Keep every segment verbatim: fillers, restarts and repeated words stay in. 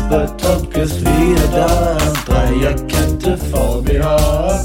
Fußball-Talk ist wieder da. Dreierkette V B H.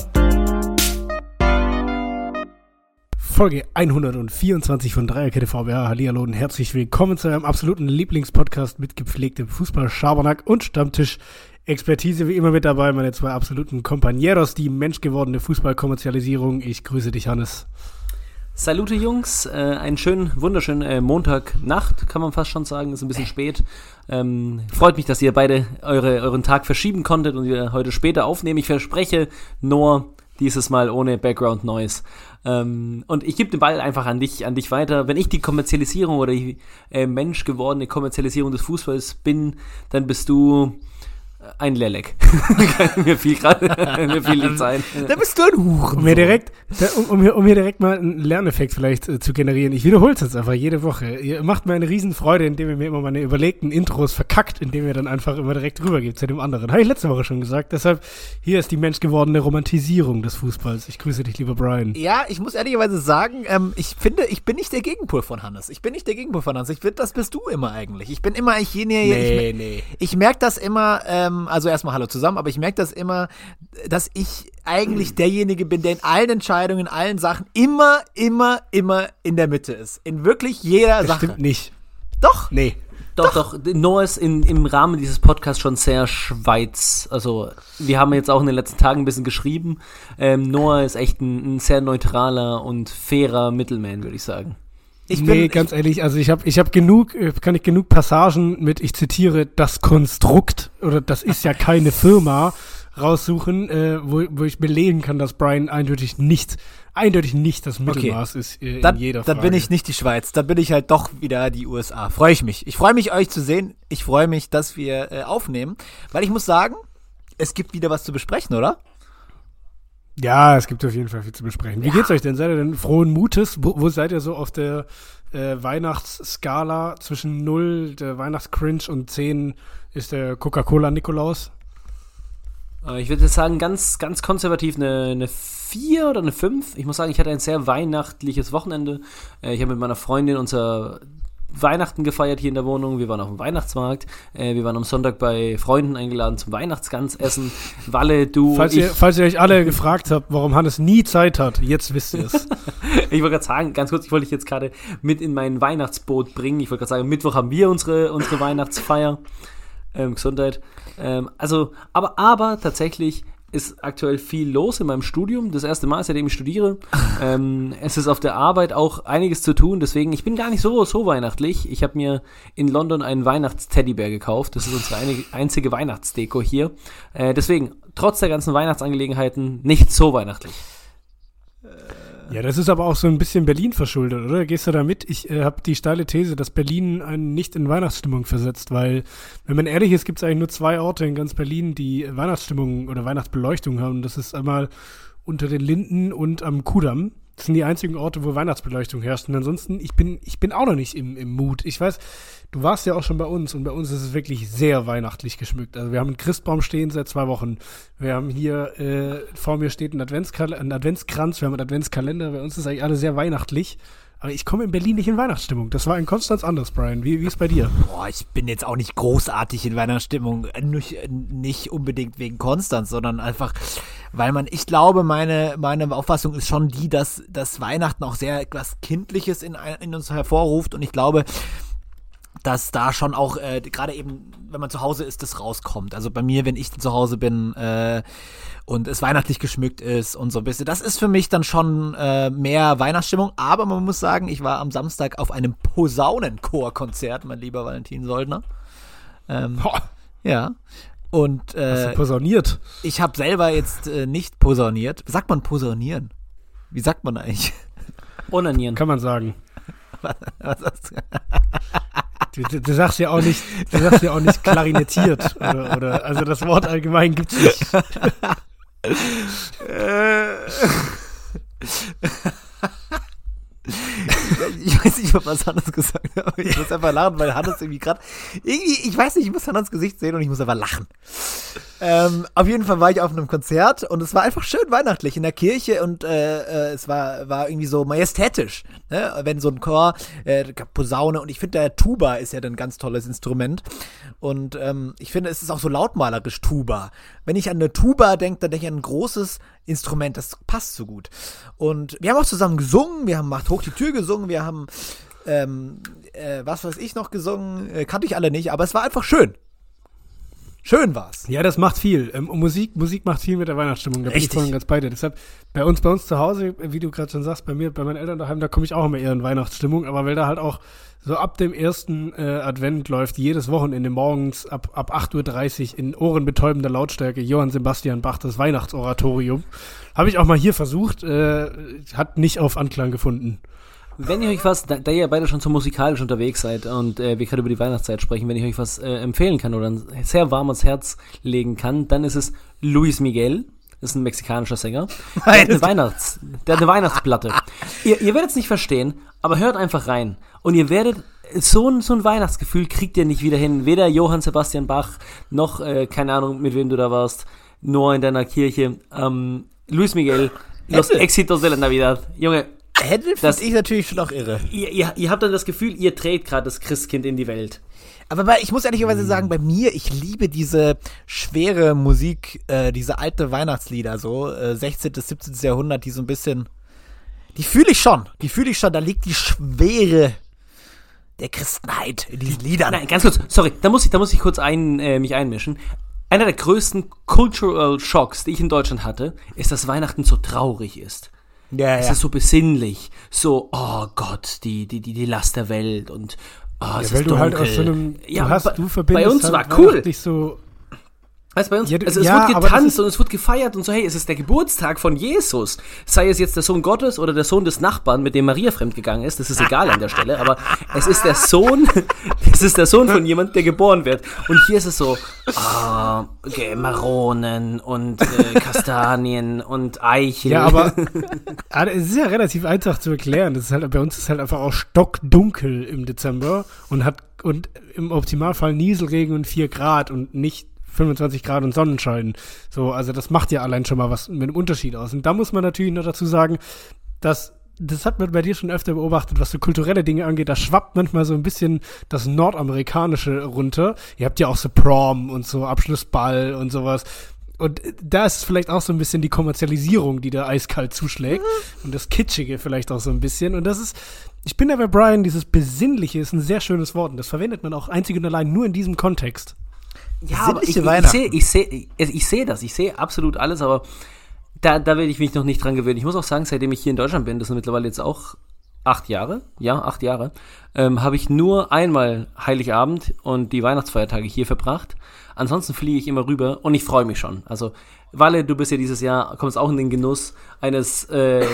Folge hundertvierundzwanzig von Dreierkette V B H. Hallihallo und herzlich willkommen zu eurem absoluten Lieblingspodcast mit gepflegtem Fußball-Schabernack und Stammtisch-Expertise. Wie immer mit dabei meine zwei absoluten Compañeros, die menschgewordene Fußballkommerzialisierung. Ich grüße dich, Hannes. Salute Jungs, äh, einen schönen, wunderschönen äh, Montagnacht, kann man fast schon sagen, ist ein bisschen spät. Ähm, freut mich, dass ihr beide eure, euren Tag verschieben konntet und wir heute später aufnehmen. Ich verspreche, nur dieses Mal ohne Background Noise. Ähm, und ich gebe den Ball einfach an dich, an dich weiter. Wenn ich die Kommerzialisierung oder die äh, menschgewordene Kommerzialisierung des Fußballs bin, dann bist du ein Lelek. mir fiel gerade, mir fiel nichts ein. Da bist du ein Huren. Um hier direkt, da, um, um, hier, um hier direkt mal einen Lerneffekt vielleicht äh, zu generieren. Ich wiederhole es jetzt einfach jede Woche. Ihr macht mir eine Riesenfreude, indem ihr mir immer meine überlegten Intros verkackt, indem ihr dann einfach immer direkt rübergebt zu dem anderen. Habe ich letzte Woche schon gesagt. Deshalb, hier ist die menschgewordene Romantisierung des Fußballs. Ich grüße dich, lieber Brian. Ja, ich muss ehrlicherweise sagen, ähm, ich finde, ich bin nicht der Gegenpol von Hannes. Ich bin nicht der Gegenpol von Hannes. Ich finde, das bist du immer eigentlich. Ich bin immer ich jene, nee, ich, nee. ich merke das immer, ähm, also erstmal hallo zusammen, aber ich merke das immer, dass ich eigentlich derjenige bin, der in allen Entscheidungen, in allen Sachen immer, immer, immer in der Mitte ist. In wirklich jeder das Sache. Stimmt nicht. Doch. Nee. Doch, doch, Noah ist in, im Rahmen dieses Podcasts schon sehr Schweiz. Also, wir haben jetzt auch in den letzten Tagen ein bisschen geschrieben. Ähm, Noah ist echt ein, ein sehr neutraler und fairer Middleman, würde ich sagen. Ich bin, nee, ganz ehrlich, also ich habe ich hab genug, kann ich genug Passagen mit, ich zitiere, das Konstrukt, oder das ist ja keine Firma, raussuchen, äh, wo, wo ich belegen kann, dass Brian eindeutig nicht, eindeutig nicht das Mittelmaß okay. ist äh, in dann, jeder Frage. Dann bin ich nicht die Schweiz, dann bin ich halt doch wieder die U S A. Freue ich mich. Ich freue mich, euch zu sehen. Ich freue mich, dass wir äh, aufnehmen, weil ich muss sagen, es gibt wieder was zu besprechen, oder? Ja, es gibt auf jeden Fall viel zu besprechen. Wie ja. geht's euch denn? Seid ihr denn frohen Mutes? Wo, wo seid ihr so auf der äh, Weihnachtsskala zwischen null, der Weihnachtscringe, und zehn ist der Coca-Cola-Nikolaus? Äh, ich würde sagen, ganz, ganz konservativ eine, eine vier oder eine fünf. Ich muss sagen, ich hatte ein sehr weihnachtliches Wochenende. Äh, ich habe mit meiner Freundin unser Weihnachten gefeiert hier in der Wohnung, wir waren auf dem Weihnachtsmarkt, äh, wir waren am Sonntag bei Freunden eingeladen zum Weihnachtsgansessen. Walle, du, falls ich. Ihr, falls ihr euch alle gefragt habt, warum Hannes nie Zeit hat, jetzt wisst ihr es. Ich wollte gerade sagen, ganz kurz, ich wollte dich jetzt gerade mit in mein Weihnachtsboot bringen. Ich wollte gerade sagen, Mittwoch haben wir unsere, unsere Weihnachtsfeier. Ähm, Gesundheit. Ähm, also, aber, aber tatsächlich ist aktuell viel los in meinem Studium. Das erste Mal, seitdem ich studiere. ähm, es ist auf der Arbeit auch einiges zu tun. Deswegen, ich bin gar nicht so, so weihnachtlich. Ich habe mir in London einen Weihnachtsteddybär gekauft. Das ist unsere eine, einzige Weihnachtsdeko hier. Äh, deswegen, trotz der ganzen Weihnachtsangelegenheiten, nicht so weihnachtlich. Ja, das ist aber auch so ein bisschen Berlin verschuldet, oder? Gehst du da mit? Ich äh, habe die steile These, dass Berlin einen nicht in Weihnachtsstimmung versetzt, weil, wenn man ehrlich ist, gibt es eigentlich nur zwei Orte in ganz Berlin, die Weihnachtsstimmung oder Weihnachtsbeleuchtung haben. Das ist einmal unter den Linden und am Kudamm. Das sind die einzigen Orte, wo Weihnachtsbeleuchtung herrscht. Und ansonsten, ich bin, ich bin auch noch nicht im, im Mut. Ich weiß, du warst ja auch schon bei uns und bei uns ist es wirklich sehr weihnachtlich geschmückt. Also wir haben einen Christbaum stehen seit zwei Wochen. Wir haben hier, äh, vor mir steht ein, Adventskal- ein Adventskranz, wir haben einen Adventskalender. Bei uns ist eigentlich alles sehr weihnachtlich. Aber ich komme in Berlin nicht in Weihnachtsstimmung. Das war in Konstanz anders, Brian. Wie, wie ist bei dir? Boah, ich bin jetzt auch nicht großartig in Weihnachtsstimmung. Nicht, nicht unbedingt wegen Konstanz, sondern einfach, weil man, ich glaube, meine, meine Auffassung ist schon die, dass, dass Weihnachten auch sehr etwas Kindliches in, in uns hervorruft. Und ich glaube, dass da schon auch, äh, gerade eben, wenn man zu Hause ist, das rauskommt. Also bei mir, wenn ich zu Hause bin äh, und es weihnachtlich geschmückt ist und so ein bisschen, das ist für mich dann schon äh, mehr Weihnachtsstimmung. Aber man muss sagen, ich war am Samstag auf einem Posaunenchor-Konzert, mein lieber Valentin Soldner. Ähm, ja. Und äh, hast du posauniert? Ich habe selber jetzt äh, nicht posauniert. Sagt man posaunieren? Wie sagt man eigentlich? Onanieren. Kann man sagen. Was, was hast du? Du, du, du sagst ja auch nicht, du sagst ja auch nicht klarinettiert oder, oder also das Wort allgemein gibt's nicht. Ich weiß weiß nicht, was Hannes gesagt hat, aber ich muss einfach lachen, weil Hannes irgendwie gerade, irgendwie, ich weiß nicht, ich muss Hannes Gesicht sehen und ich muss einfach lachen. Ähm, auf jeden Fall war ich auf einem Konzert und es war einfach schön weihnachtlich in der Kirche und äh, äh, es war, war irgendwie so majestätisch, ne? Wenn so ein Chor, äh, Posaune und ich finde, der Tuba ist ja ein ganz tolles Instrument und ähm, ich finde, es ist auch so lautmalerisch Tuba. Wenn ich an eine Tuba denke, dann denke ich an ein großes Instrument, das passt so gut. Und wir haben auch zusammen gesungen, wir haben Macht hoch die Tür gesungen, wir haben ähm, äh, was weiß ich noch gesungen, äh, kannte ich alle nicht, aber es war einfach schön. Schön war's. Ja, das macht viel. Ähm, Musik, Musik macht viel mit der Weihnachtsstimmung. Da bin ich Richtig. voll und ganz bei dir. Deshalb, bei uns, bei uns zu Hause, wie du gerade schon sagst, bei mir, bei meinen Eltern daheim, da komme ich auch immer eher in Weihnachtsstimmung, aber weil da halt auch so ab dem ersten äh, Advent läuft jedes Wochenende morgens ab, ab acht Uhr dreißig in ohrenbetäubender Lautstärke Johann Sebastian Bach das Weihnachtsoratorium. Habe ich auch mal hier versucht, äh, hat nicht auf Anklang gefunden. Wenn ihr euch was, da, da ihr beide schon so musikalisch unterwegs seid und äh, wir gerade über die Weihnachtszeit sprechen, wenn ich euch was äh, empfehlen kann oder ein sehr warm ans Herz legen kann, dann ist es Luis Miguel. Das ist ein mexikanischer Sänger. Der hat eine, Weihnachts-, der hat eine Weihnachtsplatte. Ihr, ihr werdet es nicht verstehen, aber hört einfach rein. Und ihr werdet, so ein, so ein Weihnachtsgefühl kriegt ihr nicht wieder hin. Weder Johann Sebastian Bach, noch, äh, keine Ahnung, mit wem du da warst, nur in deiner Kirche. Ähm, Luis Miguel, Los Éxitos de la Navidad. Junge, Händel finde ich natürlich schon auch irre. Ihr, ihr, ihr habt dann das Gefühl, ihr trägt gerade das Christkind in die Welt. Aber bei, ich muss ehrlicherweise sagen, bei mir, ich liebe diese schwere Musik, äh, diese alte Weihnachtslieder, so äh, sechzehnten., siebzehnten. Jahrhundert, die so ein bisschen, die fühle ich schon, die fühle ich schon, da liegt die Schwere der Christenheit in diesen Liedern. Nein, ganz kurz, sorry, da muss ich, da muss ich kurz ein, äh, mich einmischen. Einer der größten Cultural Shocks, die ich in Deutschland hatte, ist, dass Weihnachten so traurig ist. Ja, es ja. ist so besinnlich, so, oh Gott, die, die, die, die Last der Welt und oh, Ja, es weil ist du dunkel. halt aus so einem, ja, du hast, bei, du verbindest bei uns halt war cool. nicht so. Weißt du, bei uns, Ja, du- also es ja, wird aber das getanzt ist- und es wird gefeiert und so, hey, es ist der Geburtstag von Jesus. Sei es jetzt der Sohn Gottes oder der Sohn des Nachbarn, mit dem Maria fremdgegangen ist, das ist egal an der Stelle, aber es ist der Sohn, es ist der Sohn von jemand, der geboren wird. Und hier ist es so, ah, okay, Maronen und äh, Kastanien und Eichel. Ja, aber ah, es ist ja relativ einfach zu erklären. Das ist halt, bei uns ist halt einfach auch stockdunkel im Dezember und hat und im Optimalfall Nieselregen und vier Grad und nicht fünfundzwanzig Grad und Sonnenschein. So, also das macht ja allein schon mal was mit dem Unterschied aus. Und da muss man natürlich noch dazu sagen, dass das hat man bei dir schon öfter beobachtet, was so kulturelle Dinge angeht, da schwappt manchmal so ein bisschen das Nordamerikanische runter. Ihr habt ja auch so Prom und so Abschlussball und sowas. Und da ist vielleicht auch so ein bisschen die Kommerzialisierung, die da eiskalt zuschlägt. Und das Kitschige vielleicht auch so ein bisschen. Und das ist, ich bin da bei Brian, dieses Besinnliche ist ein sehr schönes Wort. Und das verwendet man auch einzig und allein nur in diesem Kontext. Ja, aber ich, ich, ich Weihnachten. sehe ich seh, ich seh das, ich sehe absolut alles, aber da, da werde ich mich noch nicht dran gewöhnen. Ich muss auch sagen, seitdem ich hier in Deutschland bin, das sind mittlerweile jetzt auch acht Jahre, ja, acht Jahre, ähm, habe ich nur einmal Heiligabend und die Weihnachtsfeiertage hier verbracht. Ansonsten fliege ich immer rüber und ich freue mich schon. Also, Walle, du bist ja dieses Jahr, kommst auch in den Genuss eines äh,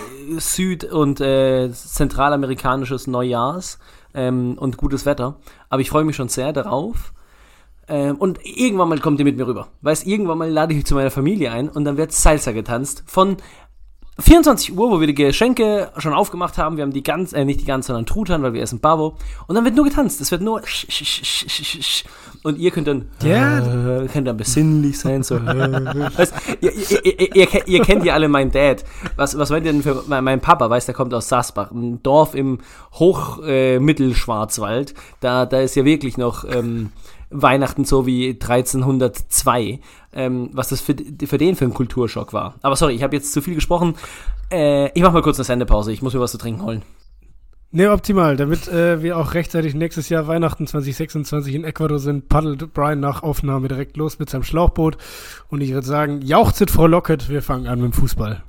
süd- und äh, zentralamerikanisches Neujahrs ähm, und gutes Wetter. Aber ich freue mich schon sehr darauf. Ähm, und irgendwann mal kommt ihr mit mir rüber. Weißt, irgendwann mal lade ich mich zu meiner Familie ein und dann wird Salsa getanzt von vierundzwanzig Uhr, wo wir die Geschenke schon aufgemacht haben. Wir haben die ganz, äh, nicht die ganze, sondern Truthahn, weil wir essen Pavo. Und dann wird nur getanzt. Es wird nur und ihr könnt dann, Ja. äh, könnt dann besinnlich sein, so. Weißt, ihr, ihr, ihr, ihr, ihr kennt ja alle meinen Dad. Was, was meint ihr denn für mein, mein Papa? Weißt, der kommt aus Sasbach, ein Dorf im Hoch, äh, Mittelschwarzwald. Da, da ist ja wirklich noch, ähm, Weihnachten so wie dreizehnhundertzwei, ähm, was das für, für den für ein Kulturschock war. Aber sorry, ich habe jetzt zu viel gesprochen. Äh, ich mache mal kurz eine Sendepause, ich muss mir was zu trinken holen. Ne, optimal. Damit äh, wir auch rechtzeitig nächstes Jahr Weihnachten zwanzig sechsundzwanzig in Ecuador sind, paddelt Brian nach Aufnahme direkt los mit seinem Schlauchboot. Und ich würde sagen, jauchzet, Frau Lockett, wir fangen an mit dem Fußball.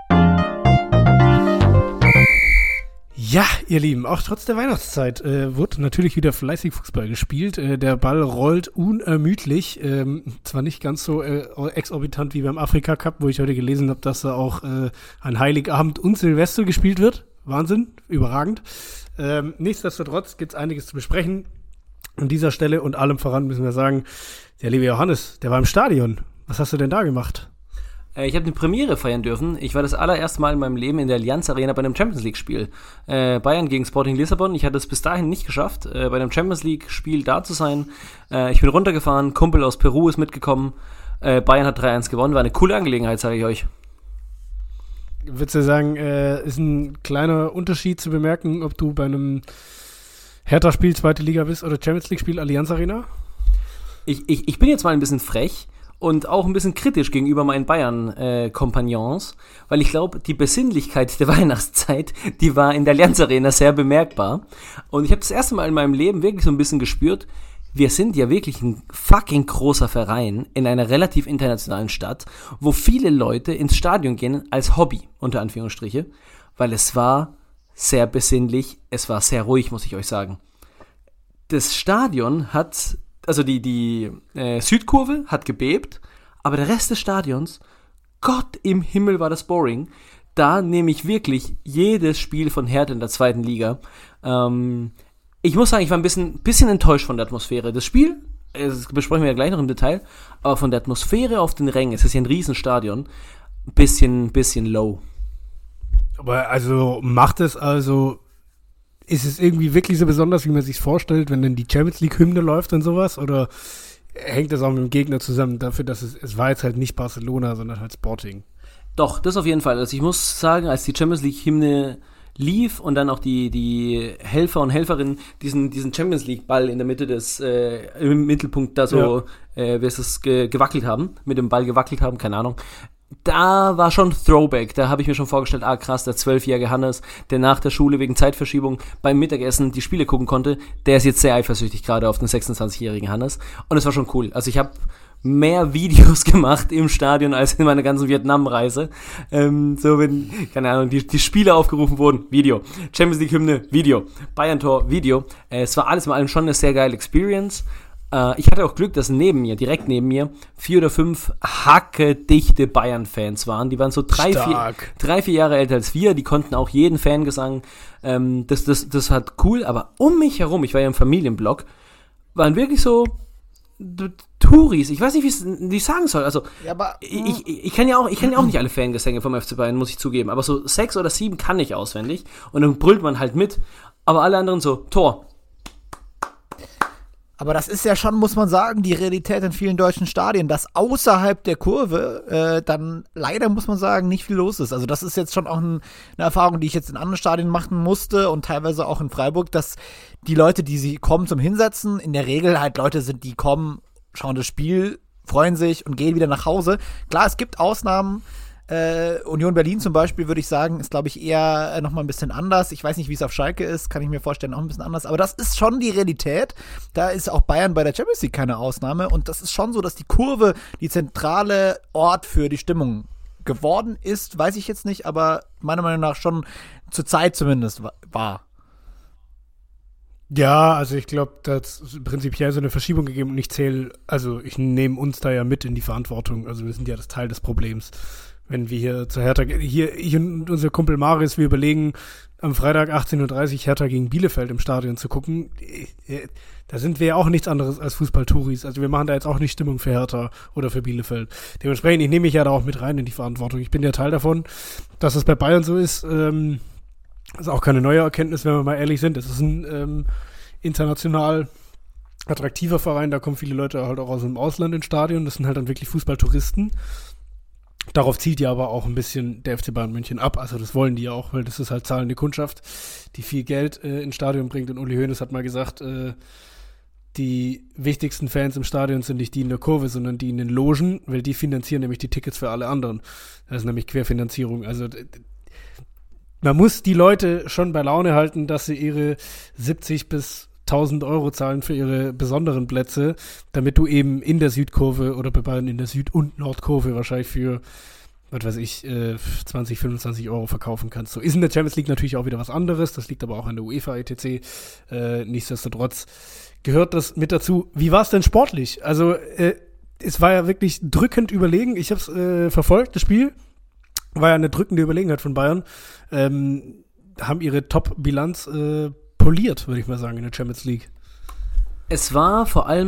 Ja, ihr Lieben, auch trotz der Weihnachtszeit äh, wird natürlich wieder fleißig Fußball gespielt. Äh, der Ball rollt unermüdlich. Ähm, zwar nicht ganz so äh, exorbitant wie beim Afrika Cup, wo ich heute gelesen habe, dass da auch äh, an Heiligabend und Silvester gespielt wird. Wahnsinn, überragend. Ähm, nichtsdestotrotz gibt es einiges zu besprechen. An dieser Stelle und allem voran müssen wir sagen, der liebe Johannes, der war im Stadion. Was hast du denn da gemacht? Äh, ich habe eine Premiere feiern dürfen. Ich war das allererste Mal in meinem Leben in der Allianz Arena bei einem Champions League-Spiel. Äh, Bayern gegen Sporting Lissabon. Ich hatte es bis dahin nicht geschafft, äh, bei einem Champions League-Spiel da zu sein. Äh, ich bin runtergefahren, Kumpel aus Peru ist mitgekommen. Äh, Bayern hat drei eins gewonnen. War eine coole Angelegenheit, sage ich euch. Würdest du sagen, äh, ist ein kleiner Unterschied zu bemerken, ob du bei einem Hertha-Spiel zweite Liga bist oder Champions League-Spiel Allianz Arena? Ich, ich, ich bin jetzt mal ein bisschen frech und auch ein bisschen kritisch gegenüber meinen Bayern-Kompagnons, äh, weil ich glaube, die Besinnlichkeit der Weihnachtszeit, die war in der Allianz Arena sehr bemerkbar. Und ich habe das erste Mal in meinem Leben wirklich so ein bisschen gespürt, wir sind ja wirklich ein fucking großer Verein in einer relativ internationalen Stadt, wo viele Leute ins Stadion gehen als Hobby, unter Anführungsstriche, weil es war sehr besinnlich, es war sehr ruhig, muss ich euch sagen. Das Stadion hat, also die, die äh, Südkurve hat gebebt, aber der Rest des Stadions, Gott im Himmel war das boring. Da nehme ich wirklich jedes Spiel von Hertha in der zweiten Liga. Ähm, ich muss sagen, ich war ein bisschen, bisschen enttäuscht von der Atmosphäre. Das Spiel, das besprechen wir ja gleich noch im Detail, aber von der Atmosphäre auf den Rängen, es ist ja ein Riesenstadion, ein bisschen, bisschen low. Aber also macht es also, ist es irgendwie wirklich so besonders, wie man sich vorstellt, wenn dann die Champions League Hymne läuft und sowas? Oder hängt das auch mit dem Gegner zusammen dafür, dass es, es war jetzt halt nicht Barcelona, sondern halt Sporting? Doch, das auf jeden Fall. Also ich muss sagen, als die Champions League Hymne lief und dann auch die, die Helfer und Helferinnen diesen, diesen Champions League Ball in der Mitte des, äh, im Mittelpunkt da so, ja. äh, wie ist das, ge- gewackelt haben, mit dem Ball gewackelt haben, keine Ahnung. Da war schon Throwback, da habe ich mir schon vorgestellt, ah krass, der zwölfjährige Hannes, der nach der Schule wegen Zeitverschiebung beim Mittagessen die Spiele gucken konnte, der ist jetzt sehr eifersüchtig gerade auf den sechsundzwanzigjährigen Hannes und es war schon cool. Also ich habe mehr Videos gemacht im Stadion als in meiner ganzen Vietnam-Reise. Ähm, so wenn, keine Ahnung, die, die Spiele aufgerufen wurden, Video. Champions League-Hymne, Video. Bayern-Tor, Video. Äh, es war alles in allem schon eine sehr geile Experience. Äh, ich hatte auch Glück, dass neben mir, direkt neben mir, vier oder fünf hackedichte Bayern-Fans waren. Die waren so drei vier, drei, vier Jahre älter als wir. Die konnten auch jeden Fangesang. Ähm, das, das, das hat cool. Aber um mich herum, ich war ja im Familienblock, waren wirklich so Touris, ich weiß nicht, wie ich sagen soll. Also, ja, aber, ich, ich, ich kann ja auch, ich kann ja auch nicht alle Fangesänge vom F C Bayern, muss ich zugeben. Aber so sechs oder sieben kann ich auswendig. Und dann brüllt man halt mit. Aber alle anderen so, Tor. Aber das ist ja schon, muss man sagen, die Realität in vielen deutschen Stadien, dass außerhalb der Kurve äh, dann leider, muss man sagen, nicht viel los ist. Also das ist jetzt schon auch ein, eine Erfahrung, die ich jetzt in anderen Stadien machen musste und teilweise auch in Freiburg, dass die Leute, die sie kommen zum Hinsetzen, in der Regel halt Leute sind, die kommen, schauen das Spiel, freuen sich und gehen wieder nach Hause. Klar, es gibt Ausnahmen. Äh, Union Berlin zum Beispiel, würde ich sagen, ist, glaube ich, eher äh, nochmal ein bisschen anders. Ich weiß nicht, wie es auf Schalke ist, kann ich mir vorstellen, auch ein bisschen anders. Aber das ist schon die Realität. Da ist auch Bayern bei der Champions League keine Ausnahme. Und das ist schon so, dass die Kurve die zentrale Ort für die Stimmung geworden ist. Weiß ich jetzt nicht, aber meiner Meinung nach schon zur Zeit zumindest war. Ja, also ich glaube, da hat es prinzipiell so eine Verschiebung gegeben und ich zähle, also ich nehme uns da ja mit in die Verantwortung. Also wir sind ja das Teil des Problems. Wenn wir hier zu Hertha, hier, ich und unser Kumpel Marius, wir überlegen, am Freitag achtzehn Uhr dreißig Hertha gegen Bielefeld im Stadion zu gucken, da sind wir ja auch nichts anderes als Fußball-Touris. Also wir machen da jetzt auch nicht Stimmung für Hertha oder für Bielefeld. Dementsprechend, ich nehme mich ja da auch mit rein in die Verantwortung. Ich bin ja Teil davon, dass es bei Bayern so ist. Ähm, ist auch keine neue Erkenntnis, wenn wir mal ehrlich sind. Es ist ein ähm, international attraktiver Verein, da kommen viele Leute halt auch aus dem Ausland ins Stadion. Das sind halt dann wirklich Fußballtouristen. Darauf zielt ja aber auch ein bisschen der F C Bayern München ab. Also das wollen die ja auch, weil das ist halt zahlende Kundschaft, die viel Geld äh, ins Stadion bringt. Und Uli Hoeneß hat mal gesagt, äh, die wichtigsten Fans im Stadion sind nicht die in der Kurve, sondern die in den Logen, weil die finanzieren nämlich die Tickets für alle anderen. Das ist nämlich Querfinanzierung. Also d- d- man muss die Leute schon bei Laune halten, dass sie ihre siebzig bis tausend Euro zahlen für ihre besonderen Plätze, damit du eben in der Südkurve oder bei Bayern in der Süd- und Nordkurve wahrscheinlich für, was weiß ich, äh, zwanzig, fünfundzwanzig Euro verkaufen kannst. So ist in der Champions League natürlich auch wieder was anderes, das liegt aber auch an der UEFA et cetera. Äh, nichtsdestotrotz gehört das mit dazu. Wie war es denn sportlich? Also äh, es war ja wirklich drückend überlegen. Ich habe es äh, verfolgt, das Spiel. War ja eine drückende Überlegenheit von Bayern. Ähm, haben ihre Top-Bilanz äh, poliert, würde ich mal sagen, in der Champions League. Es war vor allem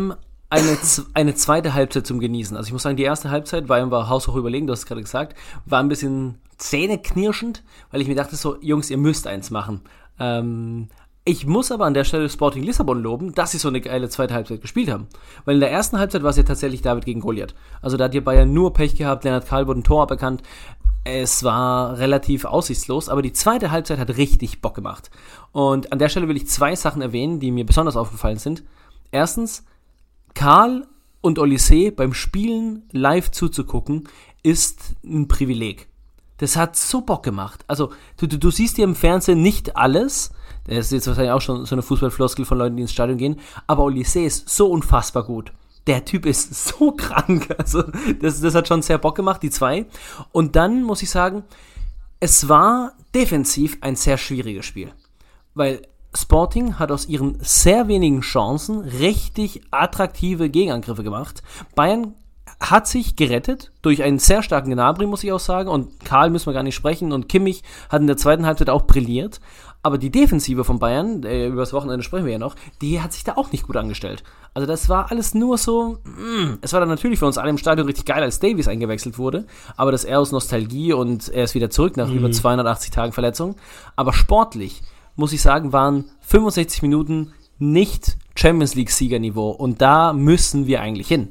eine, eine zweite Halbzeit zum Genießen. Also ich muss sagen, die erste Halbzeit, Bayern war haushoch überlegen, du hast es gerade gesagt, war ein bisschen zähneknirschend, weil ich mir dachte so, Jungs, ihr müsst eins machen. Ähm, ich muss aber an der Stelle Sporting Lissabon loben, dass sie so eine geile zweite Halbzeit gespielt haben. Weil in der ersten Halbzeit war es ja tatsächlich David gegen Goliath. Also da hat ihr Bayern nur Pech gehabt, Lennart Kahl wurde ein Tor aberkannt. Es war relativ aussichtslos, aber die zweite Halbzeit hat richtig Bock gemacht. Und an der Stelle will ich zwei Sachen erwähnen, die mir besonders aufgefallen sind. Erstens, Karl und Olysée beim Spielen live zuzugucken, ist ein Privileg. Das hat so Bock gemacht. Also, du, du, du siehst hier im Fernsehen nicht alles. Das ist jetzt wahrscheinlich auch schon so eine Fußballfloskel von Leuten, die ins Stadion gehen. Aber Olysée ist so unfassbar gut. Der Typ ist so krank. Also, das, das hat schon sehr Bock gemacht, die zwei. Und dann muss ich sagen, es war defensiv ein sehr schwieriges Spiel. Weil Sporting hat aus ihren sehr wenigen Chancen richtig attraktive Gegenangriffe gemacht. Bayern hat sich gerettet durch einen sehr starken Gnabry, muss ich auch sagen. Und Karl müssen wir gar nicht sprechen. Und Kimmich hat in der zweiten Halbzeit auch brilliert. Aber die Defensive von Bayern, äh, über das Wochenende sprechen wir ja noch, die hat sich da auch nicht gut angestellt. Also das war alles nur so, mm, es war dann natürlich für uns alle im Stadion richtig geil, als Davies eingewechselt wurde. Aber das eher aus Nostalgie und er ist wieder zurück nach mhm. über zweihundertachtzig Tagen Verletzung. Aber sportlich, muss ich sagen, waren fünfundsechzig Minuten nicht Champions-League-Siegerniveau. Und da müssen wir eigentlich hin.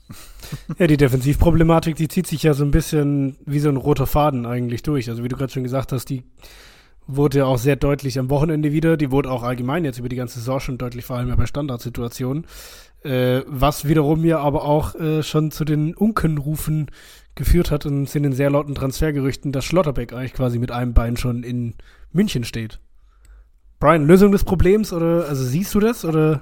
Ja, die Defensivproblematik, die zieht sich ja so ein bisschen wie so ein roter Faden eigentlich durch. Also wie du gerade schon gesagt hast, die wurde ja auch sehr deutlich am Wochenende wieder. Die wurde auch allgemein jetzt über die ganze Saison schon deutlich, vor allem ja bei Standardsituationen. Äh, was wiederum ja aber auch äh, schon zu den Unkenrufen geführt hat und sind in sehr lauten Transfergerüchten, dass Schlotterbeck eigentlich quasi mit einem Bein schon in München steht. Brian, Lösung des Problems oder, also siehst du das oder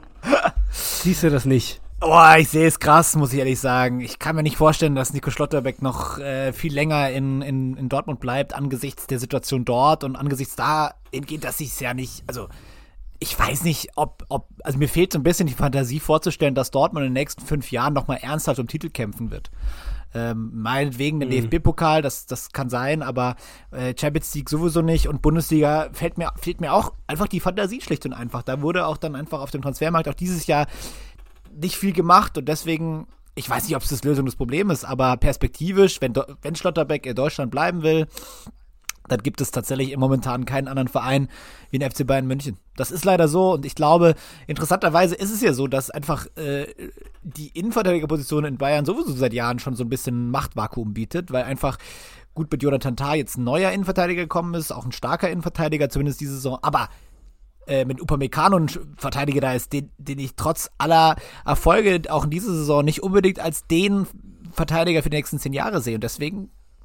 siehst du das nicht? Boah, ich sehe es krass, muss ich ehrlich sagen. Ich kann mir nicht vorstellen, dass Nico Schlotterbeck noch äh, viel länger in, in, in Dortmund bleibt, angesichts der Situation dort und angesichts dahingehend, dass ich es ja nicht, also ich weiß nicht, ob, ob, also mir fehlt so ein bisschen die Fantasie vorzustellen, dass Dortmund in den nächsten fünf Jahren nochmal ernsthaft um Titel kämpfen wird. Ähm, meinetwegen den mhm. D F B-Pokal, das, das kann sein, aber äh, Champions League sowieso nicht und Bundesliga fällt mir, fehlt mir auch einfach die Fantasie schlicht und einfach. Da wurde auch dann einfach auf dem Transfermarkt auch dieses Jahr nicht viel gemacht und deswegen, ich weiß nicht, ob es das Lösung des Problems ist, aber perspektivisch, wenn, wenn Schlotterbeck in Deutschland bleiben will, dann gibt es tatsächlich momentan keinen anderen Verein wie den F C Bayern München. Das ist leider so und ich glaube, interessanterweise ist es ja so, dass einfach äh, die Innenverteidigerposition in Bayern sowieso seit Jahren schon so ein bisschen Machtvakuum bietet, weil einfach gut mit Jonathan Tah jetzt ein neuer Innenverteidiger gekommen ist, auch ein starker Innenverteidiger, zumindest diese Saison, aber äh, mit Upamecano ein Verteidiger da ist, den, den ich trotz aller Erfolge auch in dieser Saison nicht unbedingt als den Verteidiger für die nächsten zehn Jahre sehe und deswegen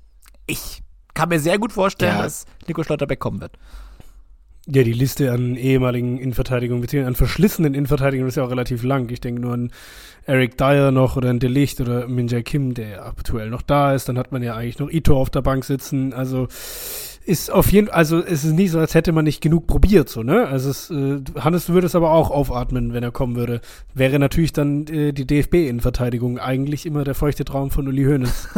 ich kann mir sehr gut vorstellen, ja. dass Nico Schlotterbeck kommen wird. Ja, die Liste an ehemaligen Innenverteidigungen, beziehungsweise an verschlissenen Innenverteidigungen ist ja auch relativ lang. Ich denke nur an Eric Dyer noch oder an De Ligt oder Min Jae Kim, der ja aktuell noch da ist. Dann hat man ja eigentlich noch Ito auf der Bank sitzen. Also ist auf jeden Fall, also es ist nicht so, als hätte man nicht genug probiert, so, ne? Also es, äh, Hannes würde es aber auch aufatmen, wenn er kommen würde. Wäre natürlich dann äh, die D F B-Innenverteidigung eigentlich immer der feuchte Traum von Uli Hoeneß.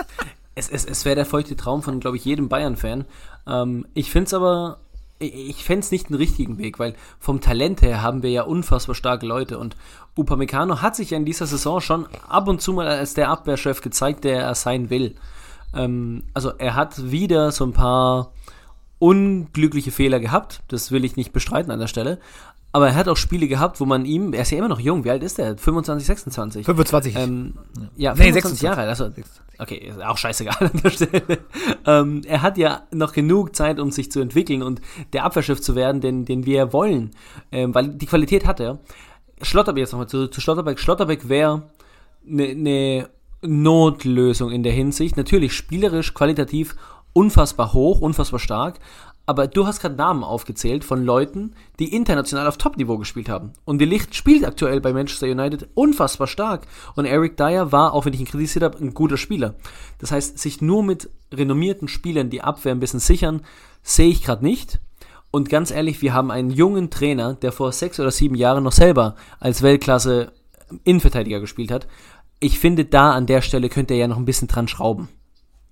Es, es, es wäre der feuchte Traum von, glaube ich, jedem Bayern-Fan. Ähm, ich finde es aber, ich, ich fände es nicht den richtigen Weg, weil vom Talent her haben wir ja unfassbar starke Leute und Upamecano hat sich ja in dieser Saison schon ab und zu mal als der Abwehrchef gezeigt, der er sein will. Ähm, also er hat wieder so ein paar unglückliche Fehler gehabt, das will ich nicht bestreiten an der Stelle. Aber er hat auch Spiele gehabt, wo man ihm, er ist ja immer noch jung, wie alt ist er? fünfundzwanzig, sechsundzwanzig? fünfundzwanzig. Ähm, ja, nee, fünfundzwanzig Jahre alt. Also, okay, ist auch scheißegal an der Stelle. ähm, er hat ja noch genug Zeit, um sich zu entwickeln und der Abwehrchef zu werden, den, den wir wollen. Ähm, weil die Qualität hat er. Schlotterbeck, jetzt nochmal zu, zu Schlotterbeck. Schlotterbeck wäre eine ne Notlösung in der Hinsicht. Natürlich spielerisch, qualitativ unfassbar hoch, unfassbar stark. Aber du hast gerade Namen aufgezählt von Leuten, die international auf Top-Niveau gespielt haben. Und De Ligt spielt aktuell bei Manchester United unfassbar stark. Und Eric Dyer war, auch wenn ich ihn kritisiert habe, ein guter Spieler. Das heißt, sich nur mit renommierten Spielern die Abwehr ein bisschen sichern, sehe ich gerade nicht. Und ganz ehrlich, wir haben einen jungen Trainer, der vor sechs oder sieben Jahren noch selber als Weltklasse Innenverteidiger gespielt hat. Ich finde, da an der Stelle könnte er ja noch ein bisschen dran schrauben.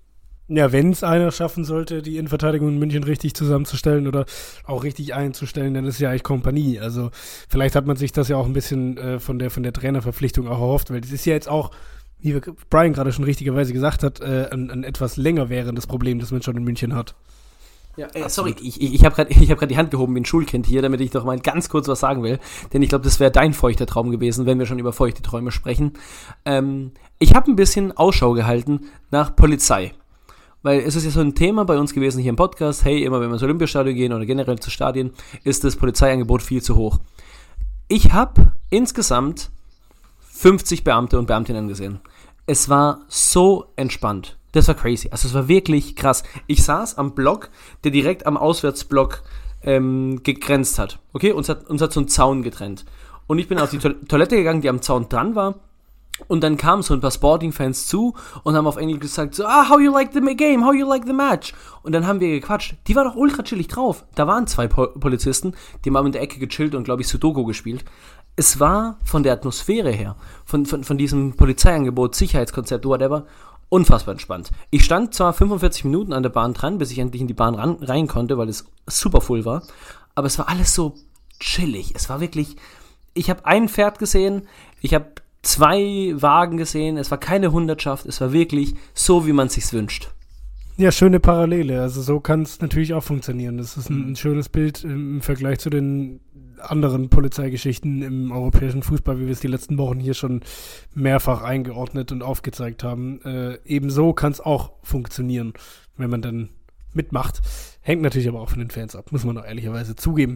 Ja, wenn es einer schaffen sollte, die Innenverteidigung in München richtig zusammenzustellen oder auch richtig einzustellen, dann ist es ja eigentlich Kompanie. Also vielleicht hat man sich das ja auch ein bisschen äh, von der von der Trainerverpflichtung auch erhofft, weil das ist ja jetzt auch, wie Brian gerade schon richtigerweise gesagt hat, äh, ein, ein etwas länger währendes Problem, das man schon in München hat. Ja, äh, sorry, ich, ich, ich habe gerade hab die Hand gehoben wie ein Schulkind hier, damit ich doch mal ganz kurz was sagen will, denn ich glaube, das wäre dein feuchter Traum gewesen, wenn wir schon über feuchte Träume sprechen. Ähm, ich habe ein bisschen Ausschau gehalten nach Polizei. Weil es ist ja so ein Thema bei uns gewesen hier im Podcast, hey, immer wenn wir ins Olympiastadion gehen oder generell zu Stadien, ist das Polizeiangebot viel zu hoch. Ich habe insgesamt fünfzig Beamte und Beamtinnen gesehen. Es war so entspannt. Das war crazy. Also es war wirklich krass. Ich saß am Block, der direkt am Auswärtsblock ähm, gegrenzt hat. Okay, uns hat, uns hat so ein Zaun getrennt. Und ich bin auf die to- Toilette gegangen, die am Zaun dran war. Und dann kamen so ein paar Sporting-Fans zu und haben auf Englisch gesagt, so, ah, how you like the game, how you like the match. Und dann haben wir gequatscht. Die war doch ultra chillig drauf. Da waren zwei Po- Polizisten, die haben in der Ecke gechillt und, glaube ich, Sudoku gespielt. Es war von der Atmosphäre her, von, von, von diesem Polizeiangebot, Sicherheitskonzept, whatever, unfassbar entspannt. Ich stand zwar fünfundvierzig Minuten an der Bahn dran, bis ich endlich in die Bahn ran, rein konnte, weil es super voll war. Aber es war alles so chillig. Es war wirklich, ich habe ein Pferd gesehen, ich habe zwei Wagen gesehen, es war keine Hundertschaft, es war wirklich so, wie man es sich wünscht. Ja, schöne Parallele. Also so kann es natürlich auch funktionieren. Das ist ein, ein schönes Bild im Vergleich zu den anderen Polizeigeschichten im europäischen Fußball, wie wir es die letzten Wochen hier schon mehrfach eingeordnet und aufgezeigt haben. Äh, ebenso kann es auch funktionieren, wenn man dann mitmacht. Hängt natürlich aber auch von den Fans ab, muss man auch ehrlicherweise zugeben.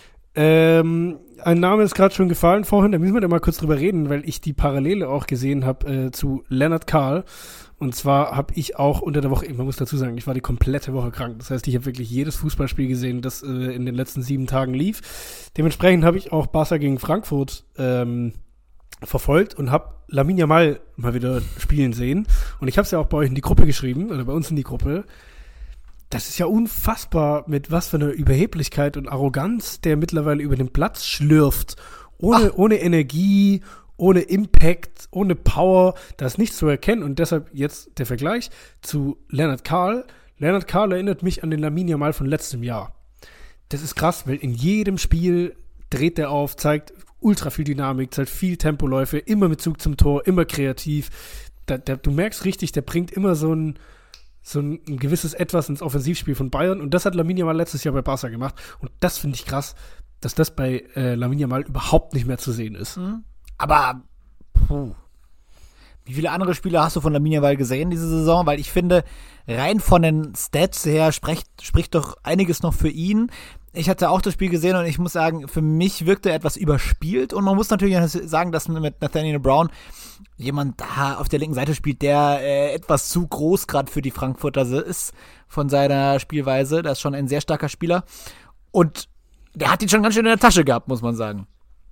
Ähm, ein Name ist gerade schon gefallen vorhin, da müssen wir da mal kurz drüber reden, weil ich die Parallele auch gesehen habe äh, zu Lennart Kahl. Und zwar habe ich auch unter der Woche, man muss dazu sagen, ich war die komplette Woche krank. Das heißt, ich habe wirklich jedes Fußballspiel gesehen, das äh, in den letzten sieben Tagen lief. Dementsprechend habe ich auch Barca gegen Frankfurt ähm, verfolgt und habe Lamine Yamal mal wieder spielen sehen. Und ich habe es ja auch bei euch in die Gruppe geschrieben, oder bei uns in die Gruppe. Das ist ja unfassbar, mit was für einer Überheblichkeit und Arroganz der mittlerweile über den Platz schlürft. Ohne, ohne Energie, ohne Impact, ohne Power. Da ist nichts zu erkennen. Und deshalb jetzt der Vergleich zu Lennart Kahl. Lennart Kahl erinnert mich an den Lamine Yamal von letztem Jahr. Das ist krass, weil in jedem Spiel dreht der auf, zeigt ultra viel Dynamik, zeigt viel Tempoläufe, immer mit Zug zum Tor, immer kreativ. Da, da, du merkst richtig, der bringt immer so ein so ein, ein gewisses Etwas ins Offensivspiel von Bayern. Und das hat Lamine Yamal letztes Jahr bei Barca gemacht. Und das finde ich krass, dass das bei äh, Lamine Yamal überhaupt nicht mehr zu sehen ist. Mhm. Aber puh. Wie viele andere Spieler hast du von Lamine Yamal gesehen diese Saison? Weil ich finde, rein von den Stats her spricht, spricht doch einiges noch für ihn. Ich hatte auch das Spiel gesehen und ich muss sagen, für mich wirkte er etwas überspielt. Und man muss natürlich sagen, dass mit Nathaniel Brown jemand da auf der linken Seite spielt, der äh, etwas zu groß gerade für die Frankfurter ist von seiner Spielweise. Der ist schon ein sehr starker Spieler. Und der hat ihn schon ganz schön in der Tasche gehabt, muss man sagen.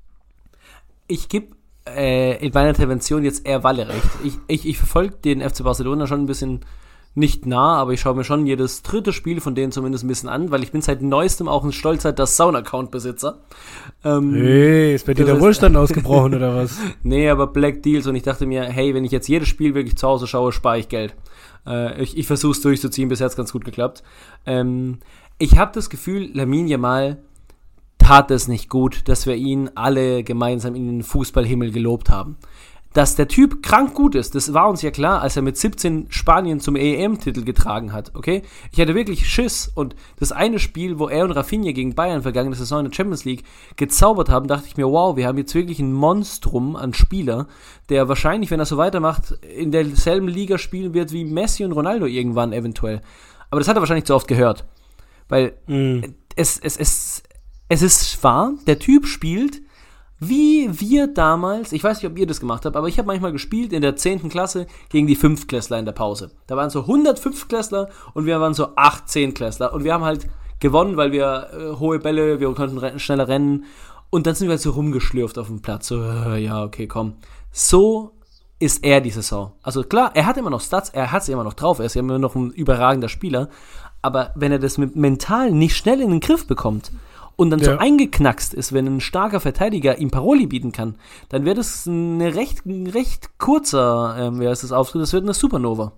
Ich gebe äh, in meiner Intervention jetzt eher Walle recht. Ich, ich, ich verfolge den F C Barcelona schon ein bisschen nicht nah, aber ich schaue mir schon jedes dritte Spiel von denen zumindest ein bisschen an, weil ich bin seit neuestem auch ein stolzer DAZN-Account-Besitzer. Ähm, hey, ist bei dir der Wohlstand ausgebrochen oder was? Nee, aber Black Deals und ich dachte mir, hey, wenn ich jetzt jedes Spiel wirklich zu Hause schaue, spare ich Geld. Äh, ich ich versuche es durchzuziehen, bisher hat es ganz gut geklappt. Ähm, ich habe das Gefühl, Lamine Yamal tat es nicht gut, dass wir ihn alle gemeinsam in den Fußballhimmel gelobt haben. Dass der Typ krank gut ist, das war uns ja klar, als er mit siebzehn Spanien zum E M-Titel getragen hat, okay? Ich hatte wirklich Schiss und das eine Spiel, wo er und Rafinha gegen Bayern vergangene Saison in der Champions League gezaubert haben, dachte ich mir, wow, wir haben jetzt wirklich ein Monstrum an Spieler, der wahrscheinlich, wenn er so weitermacht, in derselben Liga spielen wird wie Messi und Ronaldo irgendwann eventuell. Aber das hat er wahrscheinlich zu oft gehört. Weil mm. es, es, es, es ist wahr, der Typ spielt wie wir damals, ich weiß nicht, ob ihr das gemacht habt, aber ich habe manchmal gespielt in der zehnten Klasse gegen die Fünftklässler in der Pause. Da waren so hundert Fünftklässler und wir waren so acht Zehntklässler und wir haben halt gewonnen, weil wir äh, hohe Bälle, wir konnten re- schneller rennen und dann sind wir halt so rumgeschlürft auf dem Platz, so, äh, ja, okay, komm. So ist er die Saison. Also klar, er hat immer noch Stats, er hat es immer noch drauf, er ist ja immer noch ein überragender Spieler, aber wenn er das mit mental nicht schnell in den Griff bekommt, und dann ja. so eingeknackst ist, wenn ein starker Verteidiger ihm Paroli bieten kann, dann wird es eine recht, recht kurzer, ähm, wie heißt das, Auftritt, das wird eine Supernova.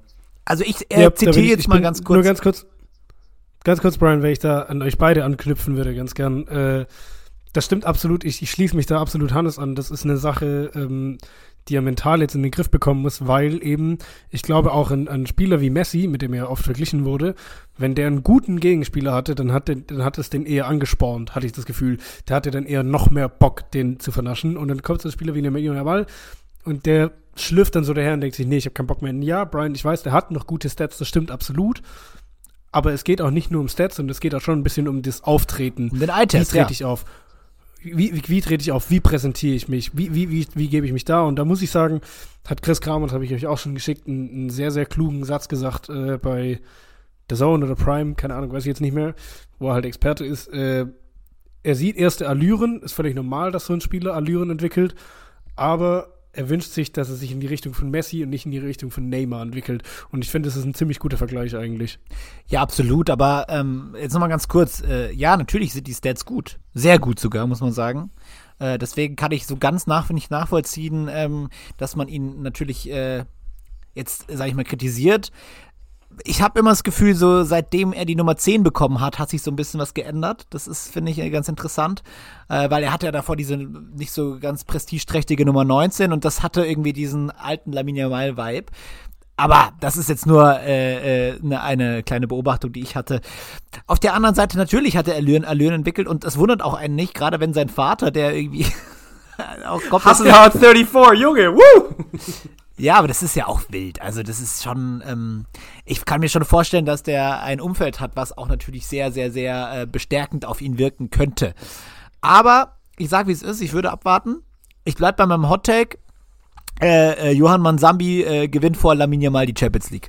Also ich äh, Ja, da zitiere bin ich- jetzt ich mal bin- ganz kurz. Nur ganz kurz, ganz kurz, Brian, wenn ich da an euch beide anknüpfen würde, ganz gern. Äh, das stimmt absolut. Ich, ich schließe mich da absolut Hannes an. Das ist eine Sache, ähm, die er mental jetzt in den Griff bekommen muss, weil eben, ich glaube auch ein, ein Spieler wie Messi, mit dem er oft verglichen wurde, wenn der einen guten Gegenspieler hatte, dann hat, der, dann hat es den eher angespornt, hatte ich das Gefühl. Der hatte dann eher noch mehr Bock, den zu vernaschen. Und dann kommt so ein Spieler wie Lamine Yamal und der schlürft dann so daher und denkt sich, nee, ich habe keinen Bock mehr. Ja, Brian, ich weiß, der hat noch gute Stats, das stimmt absolut. Aber es geht auch nicht nur um Stats, und es geht auch schon ein bisschen um das Auftreten. Um den Wie Eye-Test, trete ja. ich auf? Wie, wie, wie trete ich auf? Wie präsentiere ich mich? Wie, wie, wie, wie gebe ich mich da? Und da muss ich sagen, hat Chris Kramer, das habe ich euch auch schon geschickt, einen, einen sehr, sehr klugen Satz gesagt äh, bei The Zone oder Prime, keine Ahnung, weiß ich jetzt nicht mehr, wo er halt Experte ist. Äh, er sieht erste Allüren, ist völlig normal, dass so ein Spieler Allüren entwickelt, aber er wünscht sich, dass er sich in die Richtung von Messi und nicht in die Richtung von Neymar entwickelt. Und ich finde, das ist ein ziemlich guter Vergleich eigentlich. Ja, absolut, aber ähm, jetzt nochmal ganz kurz. Äh, ja, natürlich sind die Stats gut. Sehr gut sogar, muss man sagen. Äh, deswegen kann ich so ganz nach, nicht nachvollziehen, ähm, dass man ihn natürlich äh, jetzt, sag ich mal, kritisiert. Ich habe immer das Gefühl, so seitdem er die Nummer zehn bekommen hat, hat sich so ein bisschen was geändert. Das ist, finde ich, ganz interessant, äh, weil er hatte ja davor diese nicht so ganz prestigeträchtige Nummer neunzehn und das hatte irgendwie diesen alten Lamine Yamal-Vibe. Aber das ist jetzt nur äh, äh, eine, eine kleine Beobachtung, die ich hatte. Auf der anderen Seite, natürlich hat er Allüren, Allüren entwickelt und es wundert auch einen nicht, gerade wenn sein Vater, der irgendwie auch komplett Hasselhard vierunddreißig, Junge, woo! Ja, aber das ist ja auch wild. Also das ist schon, ähm, ich kann mir schon vorstellen, dass der ein Umfeld hat, was auch natürlich sehr, sehr, sehr äh, bestärkend auf ihn wirken könnte. Aber ich sag, wie es ist, ich würde abwarten. Ich bleib bei meinem Hot-Take. Äh, äh, Johann Mansambi äh, gewinnt vor Lamine Yamal die Champions League.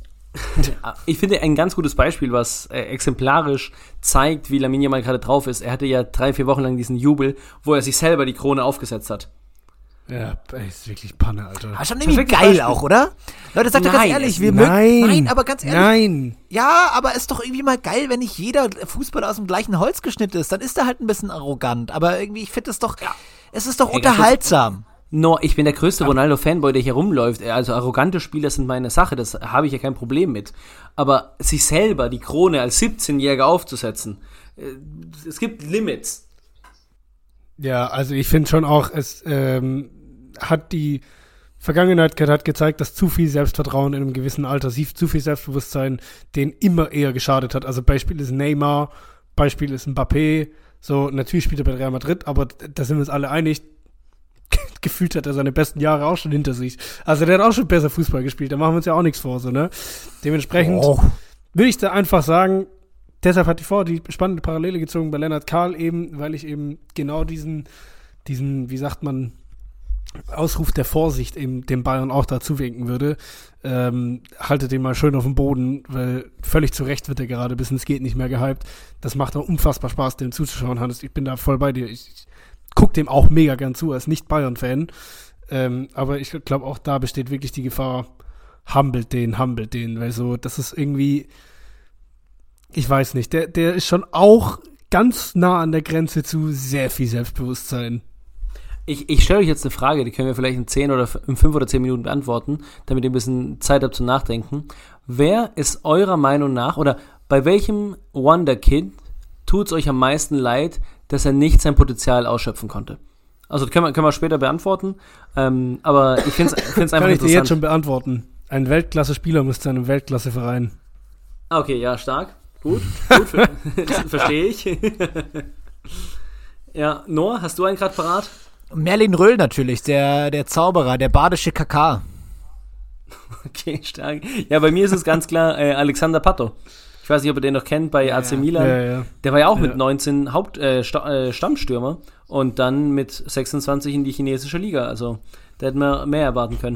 Ich finde ein ganz gutes Beispiel, was äh, exemplarisch zeigt, wie Lamine Yamal gerade drauf ist. Er hatte ja drei, vier Wochen lang diesen Jubel, wo er sich selber die Krone aufgesetzt hat. Ja, ey, ist wirklich Panne, Alter. Aber schon irgendwie Perfektes geil Beispiel. auch, oder? Leute, sagt doch ganz Nein, ehrlich, es- wir nein. mögen. Nein, aber ganz ehrlich. Nein. Ja, aber ist doch irgendwie mal geil, wenn nicht jeder Fußballer aus dem gleichen Holz geschnitten ist. Dann ist er halt ein bisschen arrogant. Aber irgendwie, ich finde es doch, es ist doch Ey, ganz unterhaltsam. No, ich bin der größte Ronaldo-Fanboy, der hier rumläuft. Also arrogante Spieler sind meine Sache, das habe ich ja kein Problem mit. Aber sich selber die Krone als siebzehnjähriger aufzusetzen, äh, es gibt Limits. Ja, also ich finde schon auch, es ähm, hat die Vergangenheit ge- hat gezeigt, dass zu viel Selbstvertrauen in einem gewissen Alter, sie- zu viel Selbstbewusstsein, denen immer eher geschadet hat. Also Beispiel ist Neymar, Beispiel ist Mbappé. So, natürlich spielt er bei Real Madrid, aber d- da sind wir uns alle einig, gefühlt hat er seine besten Jahre auch schon hinter sich. Also der hat auch schon besser Fußball gespielt, da machen wir uns ja auch nichts vor, so, ne? Dementsprechend Oh. würde ich da einfach sagen, deshalb hatte ich vor, die spannende Parallele gezogen bei Lennart Kahl eben, weil ich eben genau diesen, diesen, wie sagt man, Ausruf der Vorsicht eben dem Bayern auch dazu winken würde. Ähm, haltet den mal schön auf dem Boden, weil völlig zu Recht wird er gerade bis ins Geht nicht mehr gehypt. Das macht auch unfassbar Spaß, dem zuzuschauen, Hannes. Ich bin da voll bei dir. Ich, ich guck dem auch mega gern zu, als Nicht-Bayern-Fan. Ähm, aber ich glaube, auch da besteht wirklich die Gefahr, humbelt den, humbelt den, weil so, das ist irgendwie, ich weiß nicht, der, der ist schon auch ganz nah an der Grenze zu sehr viel Selbstbewusstsein. Ich, ich stelle euch jetzt eine Frage, die können wir vielleicht in zehn oder in fünf oder zehn Minuten beantworten, damit ihr ein bisschen Zeit habt zum Nachdenken. Wer ist eurer Meinung nach, oder bei welchem Wonder Kid tut es euch am meisten leid, dass er nicht sein Potenzial ausschöpfen konnte? Also das können wir, können wir später beantworten, ähm, aber ich finde es einfach Kann ich dir jetzt interessant. schon beantworten. Ein Weltklasse-Spieler muss zu einem Weltklasse-Verein. Ah, okay, ja, stark. Gut, gut, ver verstehe ich. Ja, Noah, hast du einen gerade parat? Merlin Röhl natürlich, der, der Zauberer, der badische Kakar. Okay, stark. Ja, bei mir ist es ganz klar äh, Alexander Pato. Ich weiß nicht, ob ihr den noch kennt bei A C Milan. Ja, ja. Der war ja auch Ja. mit neunzehn Haupt, äh, Sta äh, Stammstürmer und dann mit sechsundzwanzig in die chinesische Liga. Also da hätten wir mehr erwarten können.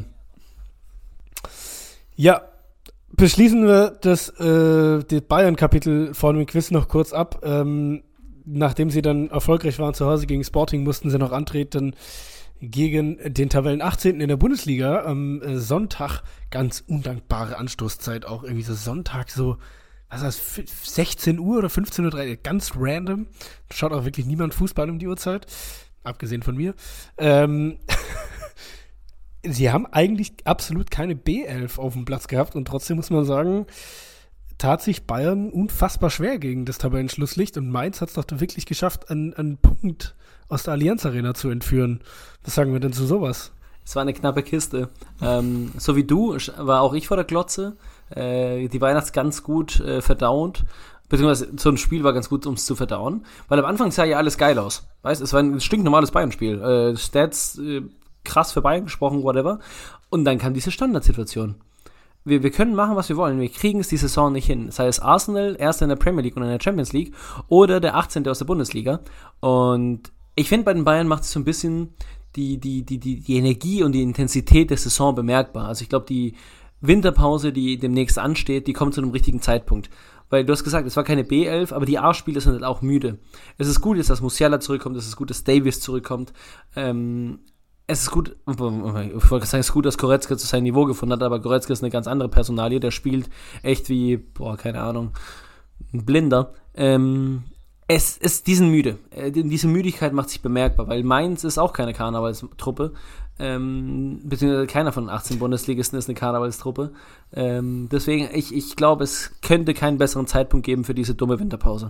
Ja, beschließen wir das, äh, das Bayern-Kapitel vor dem Quiz noch kurz ab. Ähm, nachdem sie dann erfolgreich waren zu Hause gegen Sporting, mussten sie noch antreten gegen den Tabellen achtzehnten in der Bundesliga. Am äh, Sonntag, ganz undankbare Anstoßzeit, auch irgendwie so Sonntag so, was heißt, sechzehn Uhr oder fünfzehn Uhr dreißig, ganz random. Schaut auch wirklich niemand Fußball um die Uhrzeit, abgesehen von mir. Ähm, sie haben eigentlich absolut keine B elf auf dem Platz gehabt und trotzdem muss man sagen, tat sich Bayern unfassbar schwer gegen das Tabellenschlusslicht und Mainz hat es doch wirklich geschafft, einen, einen Punkt aus der Allianz Arena zu entführen. Was sagen wir denn zu sowas? Es war eine knappe Kiste. Ähm, so wie du war auch ich vor der Glotze. Äh, die Weihnachtsgans gut äh, verdauend. Beziehungsweise so ein Spiel war ganz gut, um es zu verdauen. Weil am Anfang sah ja alles geil aus. Weißt, es war ein stinknormales Bayern-Spiel. Äh, Stats äh, krass für Bayern gesprochen, whatever. Und dann kam diese Standardsituation. Wir, wir können machen, was wir wollen. Wir kriegen es die Saison nicht hin. Sei es Arsenal, Erster in der Premier League und in der Champions League, oder der achtzehnte aus der Bundesliga. Und ich finde, bei den Bayern macht es so ein bisschen die, die, die, die, die Energie und die Intensität der Saison bemerkbar. Also ich glaube, die Winterpause, die demnächst ansteht, die kommt zu einem richtigen Zeitpunkt. Weil du hast gesagt, es war keine B elf, aber die A-Spieler sind halt auch müde. Es ist gut, dass Musiala zurückkommt, es ist gut, dass Davies zurückkommt. Ähm, es ist gut, ich wollte sagen, es ist gut, dass Goretzka zu seinem Niveau gefunden hat, aber Goretzka ist eine ganz andere Personalie, der spielt echt wie, boah, keine Ahnung, ein Blinder. Ähm, es ist, die sind müde. Äh, diese Müdigkeit macht sich bemerkbar, weil Mainz ist auch keine Karnevalstruppe. Ähm, beziehungsweise keiner von den achtzehn Bundesligisten ist eine Karnevalstruppe. Ähm, deswegen, ich, ich glaube, es könnte keinen besseren Zeitpunkt geben für diese dumme Winterpause.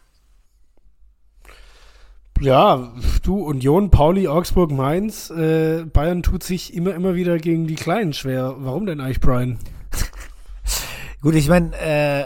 Ja, du, Union, Pauli, Augsburg, Mainz, äh, Bayern tut sich immer, immer wieder gegen die Kleinen schwer. Warum denn eigentlich, Brian? Gut, ich meine, äh,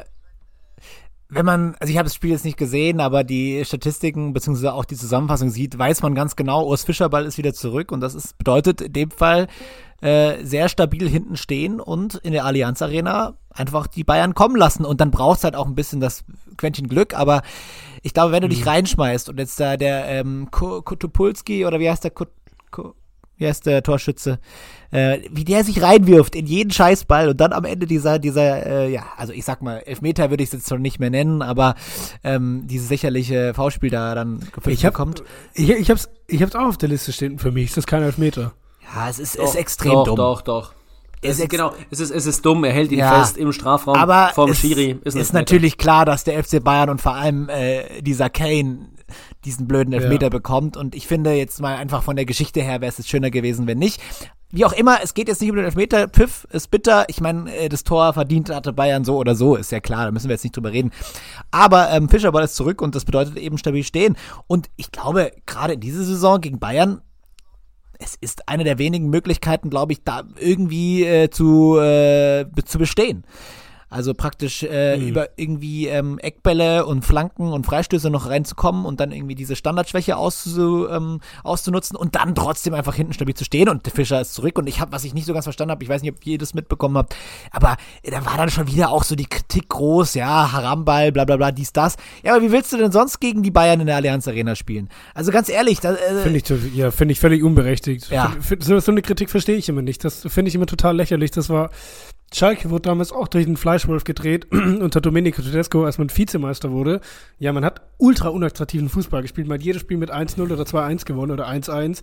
wenn man, also ich habe das Spiel jetzt nicht gesehen, aber die Statistiken beziehungsweise auch die Zusammenfassung sieht, weiß man ganz genau, Urs Fischerball ist wieder zurück und das ist, bedeutet in dem Fall äh, sehr stabil hinten stehen und in der Allianz Arena einfach die Bayern kommen lassen und dann braucht es halt auch ein bisschen das Quäntchen Glück, aber ich glaube, wenn du mhm. dich reinschmeißt und jetzt da der ähm, Kutopulski oder wie heißt der Kut, Kut, wie heißt der Torschütze, äh, wie der sich reinwirft in jeden Scheißball und dann am Ende dieser, dieser, äh, ja, also ich sag mal, Elfmeter würde ich es jetzt schon nicht mehr nennen, aber ähm, dieses sicherliche V-Spiel da dann ich hab, kommt. Ich, ich hab's, ich hab's auch auf der Liste stehen, für mich ist das kein Elfmeter. Ja, es ist, doch, ist extrem doch, dumm. Doch, doch, doch. Es ist, ex- genau, es ist, es ist dumm, er hält ihn ja, fest im Strafraum aber vorm es Schiri. Ist, ist natürlich klar, dass der F C Bayern und vor allem äh, dieser Kane diesen blöden Elfmeter ja. bekommt und ich finde jetzt mal einfach von der Geschichte her wäre es jetzt schöner gewesen, wenn nicht. Wie auch immer, es geht jetzt nicht um den Elfmeter, Pfiff ist bitter, ich meine, das Tor verdient hatte Bayern so oder so, ist ja klar, da müssen wir jetzt nicht drüber reden. Aber ähm, Fischerball ist zurück und das bedeutet eben stabil stehen und ich glaube, gerade in dieser Saison gegen Bayern, es ist eine der wenigen Möglichkeiten, glaube ich, da irgendwie äh, zu, äh, zu bestehen. Also praktisch äh, mhm. über irgendwie ähm, Eckbälle und Flanken und Freistöße noch reinzukommen und dann irgendwie diese Standardschwäche auszu, ähm, auszunutzen und dann trotzdem einfach hinten stabil zu stehen und der Fischer ist zurück und ich habe, was ich nicht so ganz verstanden habe, ich weiß nicht, ob ihr das mitbekommen habt, aber äh, da war dann schon wieder auch so die Kritik groß, ja, Haramball, bla bla bla, dies, das. Ja, aber wie willst du denn sonst gegen die Bayern in der Allianz Arena spielen? Also ganz ehrlich, da, äh, finde ich, ja, finde ich völlig unberechtigt. Ja. Find, so, so eine Kritik verstehe ich immer nicht. Das finde ich immer total lächerlich. Das war Schalke wurde damals auch durch den Fleischwolf gedreht unter Domenico Tedesco, als man Vizemeister wurde. Ja, man hat ultra unattraktiven Fußball gespielt. Man hat jedes Spiel mit eins null oder zwei eins gewonnen oder eins eins.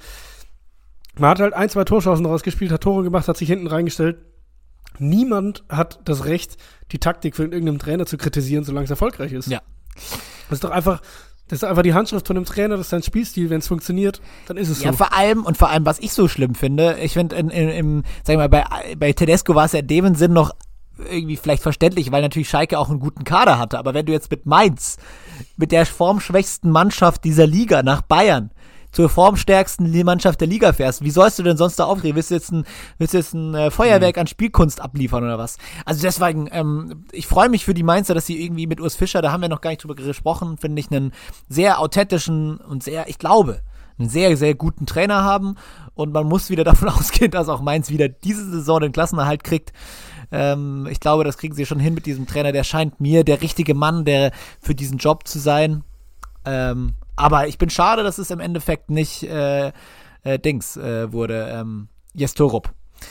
Man hat halt ein, zwei Torschancen rausgespielt, hat Tore gemacht, hat sich hinten reingestellt. Niemand hat das Recht, die Taktik von irgendeinem Trainer zu kritisieren, solange es erfolgreich ist. Ja. Das ist doch einfach... Das ist einfach die Handschrift von einem Trainer, das ist sein Spielstil. Wenn es funktioniert, dann ist es so. Ja, vor allem, und vor allem, was ich so schlimm finde, ich finde, in, in, im, sag ich mal, bei, bei Tedesco war es ja in dem Sinn noch irgendwie vielleicht verständlich, weil natürlich Schalke auch einen guten Kader hatte. Aber wenn du jetzt mit Mainz, mit der formschwächsten Mannschaft dieser Liga nach Bayern, zur formstärksten Mannschaft der Liga fährst, wie sollst du denn sonst da aufregen? Willst du jetzt ein, willst du jetzt ein äh, Feuerwerk mhm. an Spielkunst abliefern oder was? Also deswegen, ähm, ich freue mich für die Mainzer, dass sie irgendwie mit Urs Fischer, da haben wir noch gar nicht drüber gesprochen, finde ich einen sehr authentischen und sehr, ich glaube, einen sehr, sehr guten Trainer haben und man muss wieder davon ausgehen, dass auch Mainz wieder diese Saison den Klassenerhalt kriegt. Ähm, ich glaube, das kriegen sie schon hin mit diesem Trainer, der scheint mir der richtige Mann, der für diesen Job zu sein. Ähm, Aber ich bin schade, dass es im Endeffekt nicht äh, äh, Dings äh, wurde. Ähm, Jestorup.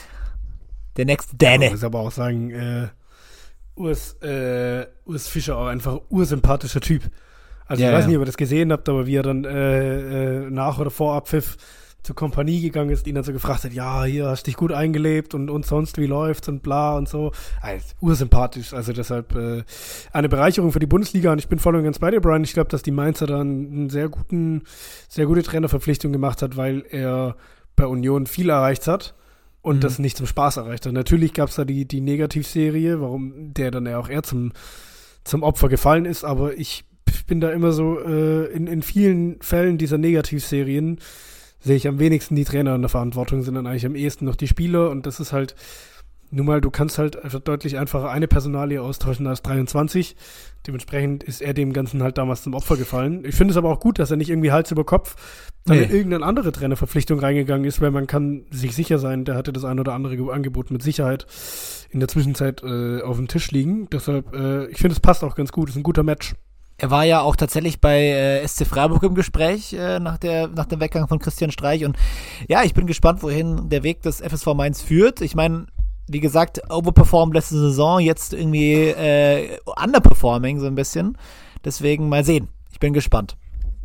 Der nächste Däne. Ich muss aber auch sagen, äh, Urs, äh, Urs Fischer auch einfach ein ursympathischer Typ. Also ja, ich weiß ja. nicht, ob ihr das gesehen habt, aber wie er dann äh, äh, nach oder vor Abpfiff zur Kompanie gegangen ist, ihn dann so gefragt hat, ja, hier hast dich gut eingelebt und, und sonst, wie läuft's und bla und so. Also, ursympathisch, also deshalb äh, eine Bereicherung für die Bundesliga und ich bin voll und ganz bei dir, Brian. Ich glaube, dass die Mainzer da einen sehr guten, sehr gute Trainerverpflichtung gemacht hat, weil er bei Union viel erreicht hat und Mhm. das nicht zum Spaß erreicht hat. Natürlich gab es da die, die Negativserie, warum der dann ja auch eher zum, zum Opfer gefallen ist, aber ich bin da immer so, äh, in, in vielen Fällen dieser Negativserien sehe ich am wenigsten die Trainer in der Verantwortung, sind dann eigentlich am ehesten noch die Spieler und das ist halt, nun mal, du kannst halt einfach deutlich einfacher eine Personalie austauschen als dreiundzwanzig. Dementsprechend ist er dem Ganzen halt damals zum Opfer gefallen. Ich finde es aber auch gut, dass er nicht irgendwie Hals über Kopf dann Nee. in irgendeine andere Trainerverpflichtung reingegangen ist, weil man kann sich sicher sein, der hatte das ein oder andere Ge- Angebot mit Sicherheit in der Zwischenzeit äh, auf dem Tisch liegen. Deshalb, äh, ich finde, es passt auch ganz gut. Ist ein guter Match. Er war ja auch tatsächlich bei äh, S C Freiburg im Gespräch äh, nach, der, nach dem Weggang von Christian Streich. Und ja, ich bin gespannt, wohin der Weg des F S V Mainz führt. Ich meine, wie gesagt, overperformed letzte Saison, jetzt irgendwie äh, underperforming so ein bisschen. Deswegen mal sehen. Ich bin gespannt.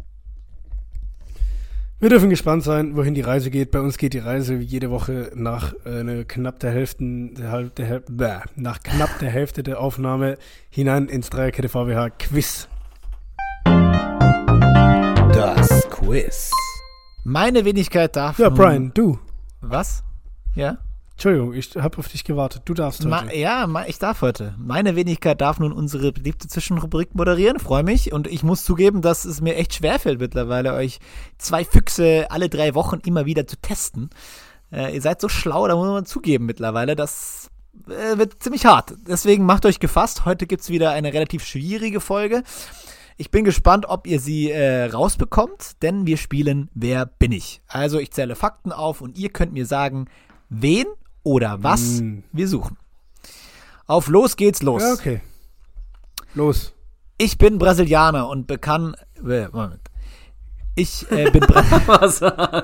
Wir dürfen gespannt sein, wohin die Reise geht. Bei uns geht die Reise wie jede Woche nach äh, eine knapp der Hälfte, der, Hal- der, Hel- bäh, nach knapp der Hälfte der Aufnahme hinein ins Dreierkette V W H Quiz. Das Quiz. Meine Wenigkeit darf. Ja, nun- Brian, du. Was? Ja? Entschuldigung, ich habe auf dich gewartet. Du darfst heute. Ma, ja, ma, ich darf heute. Meine Wenigkeit darf nun unsere beliebte Zwischenrubrik moderieren. Freue mich. Und ich muss zugeben, dass es mir echt schwerfällt mittlerweile, euch zwei Füchse alle drei Wochen immer wieder zu testen. Äh, ihr seid so schlau, da muss man zugeben mittlerweile. Das äh, wird ziemlich hart. Deswegen macht euch gefasst. Heute gibt's wieder eine relativ schwierige Folge. Ich bin gespannt, ob ihr sie äh, rausbekommt, denn wir spielen Wer bin ich? Also ich zähle Fakten auf und ihr könnt mir sagen, wen oder was Mm. wir suchen. Auf los geht's los. Ja, okay. Los. Ich bin Brasilianer und bekannt. Äh, Moment. Ich äh, bin Bra Was?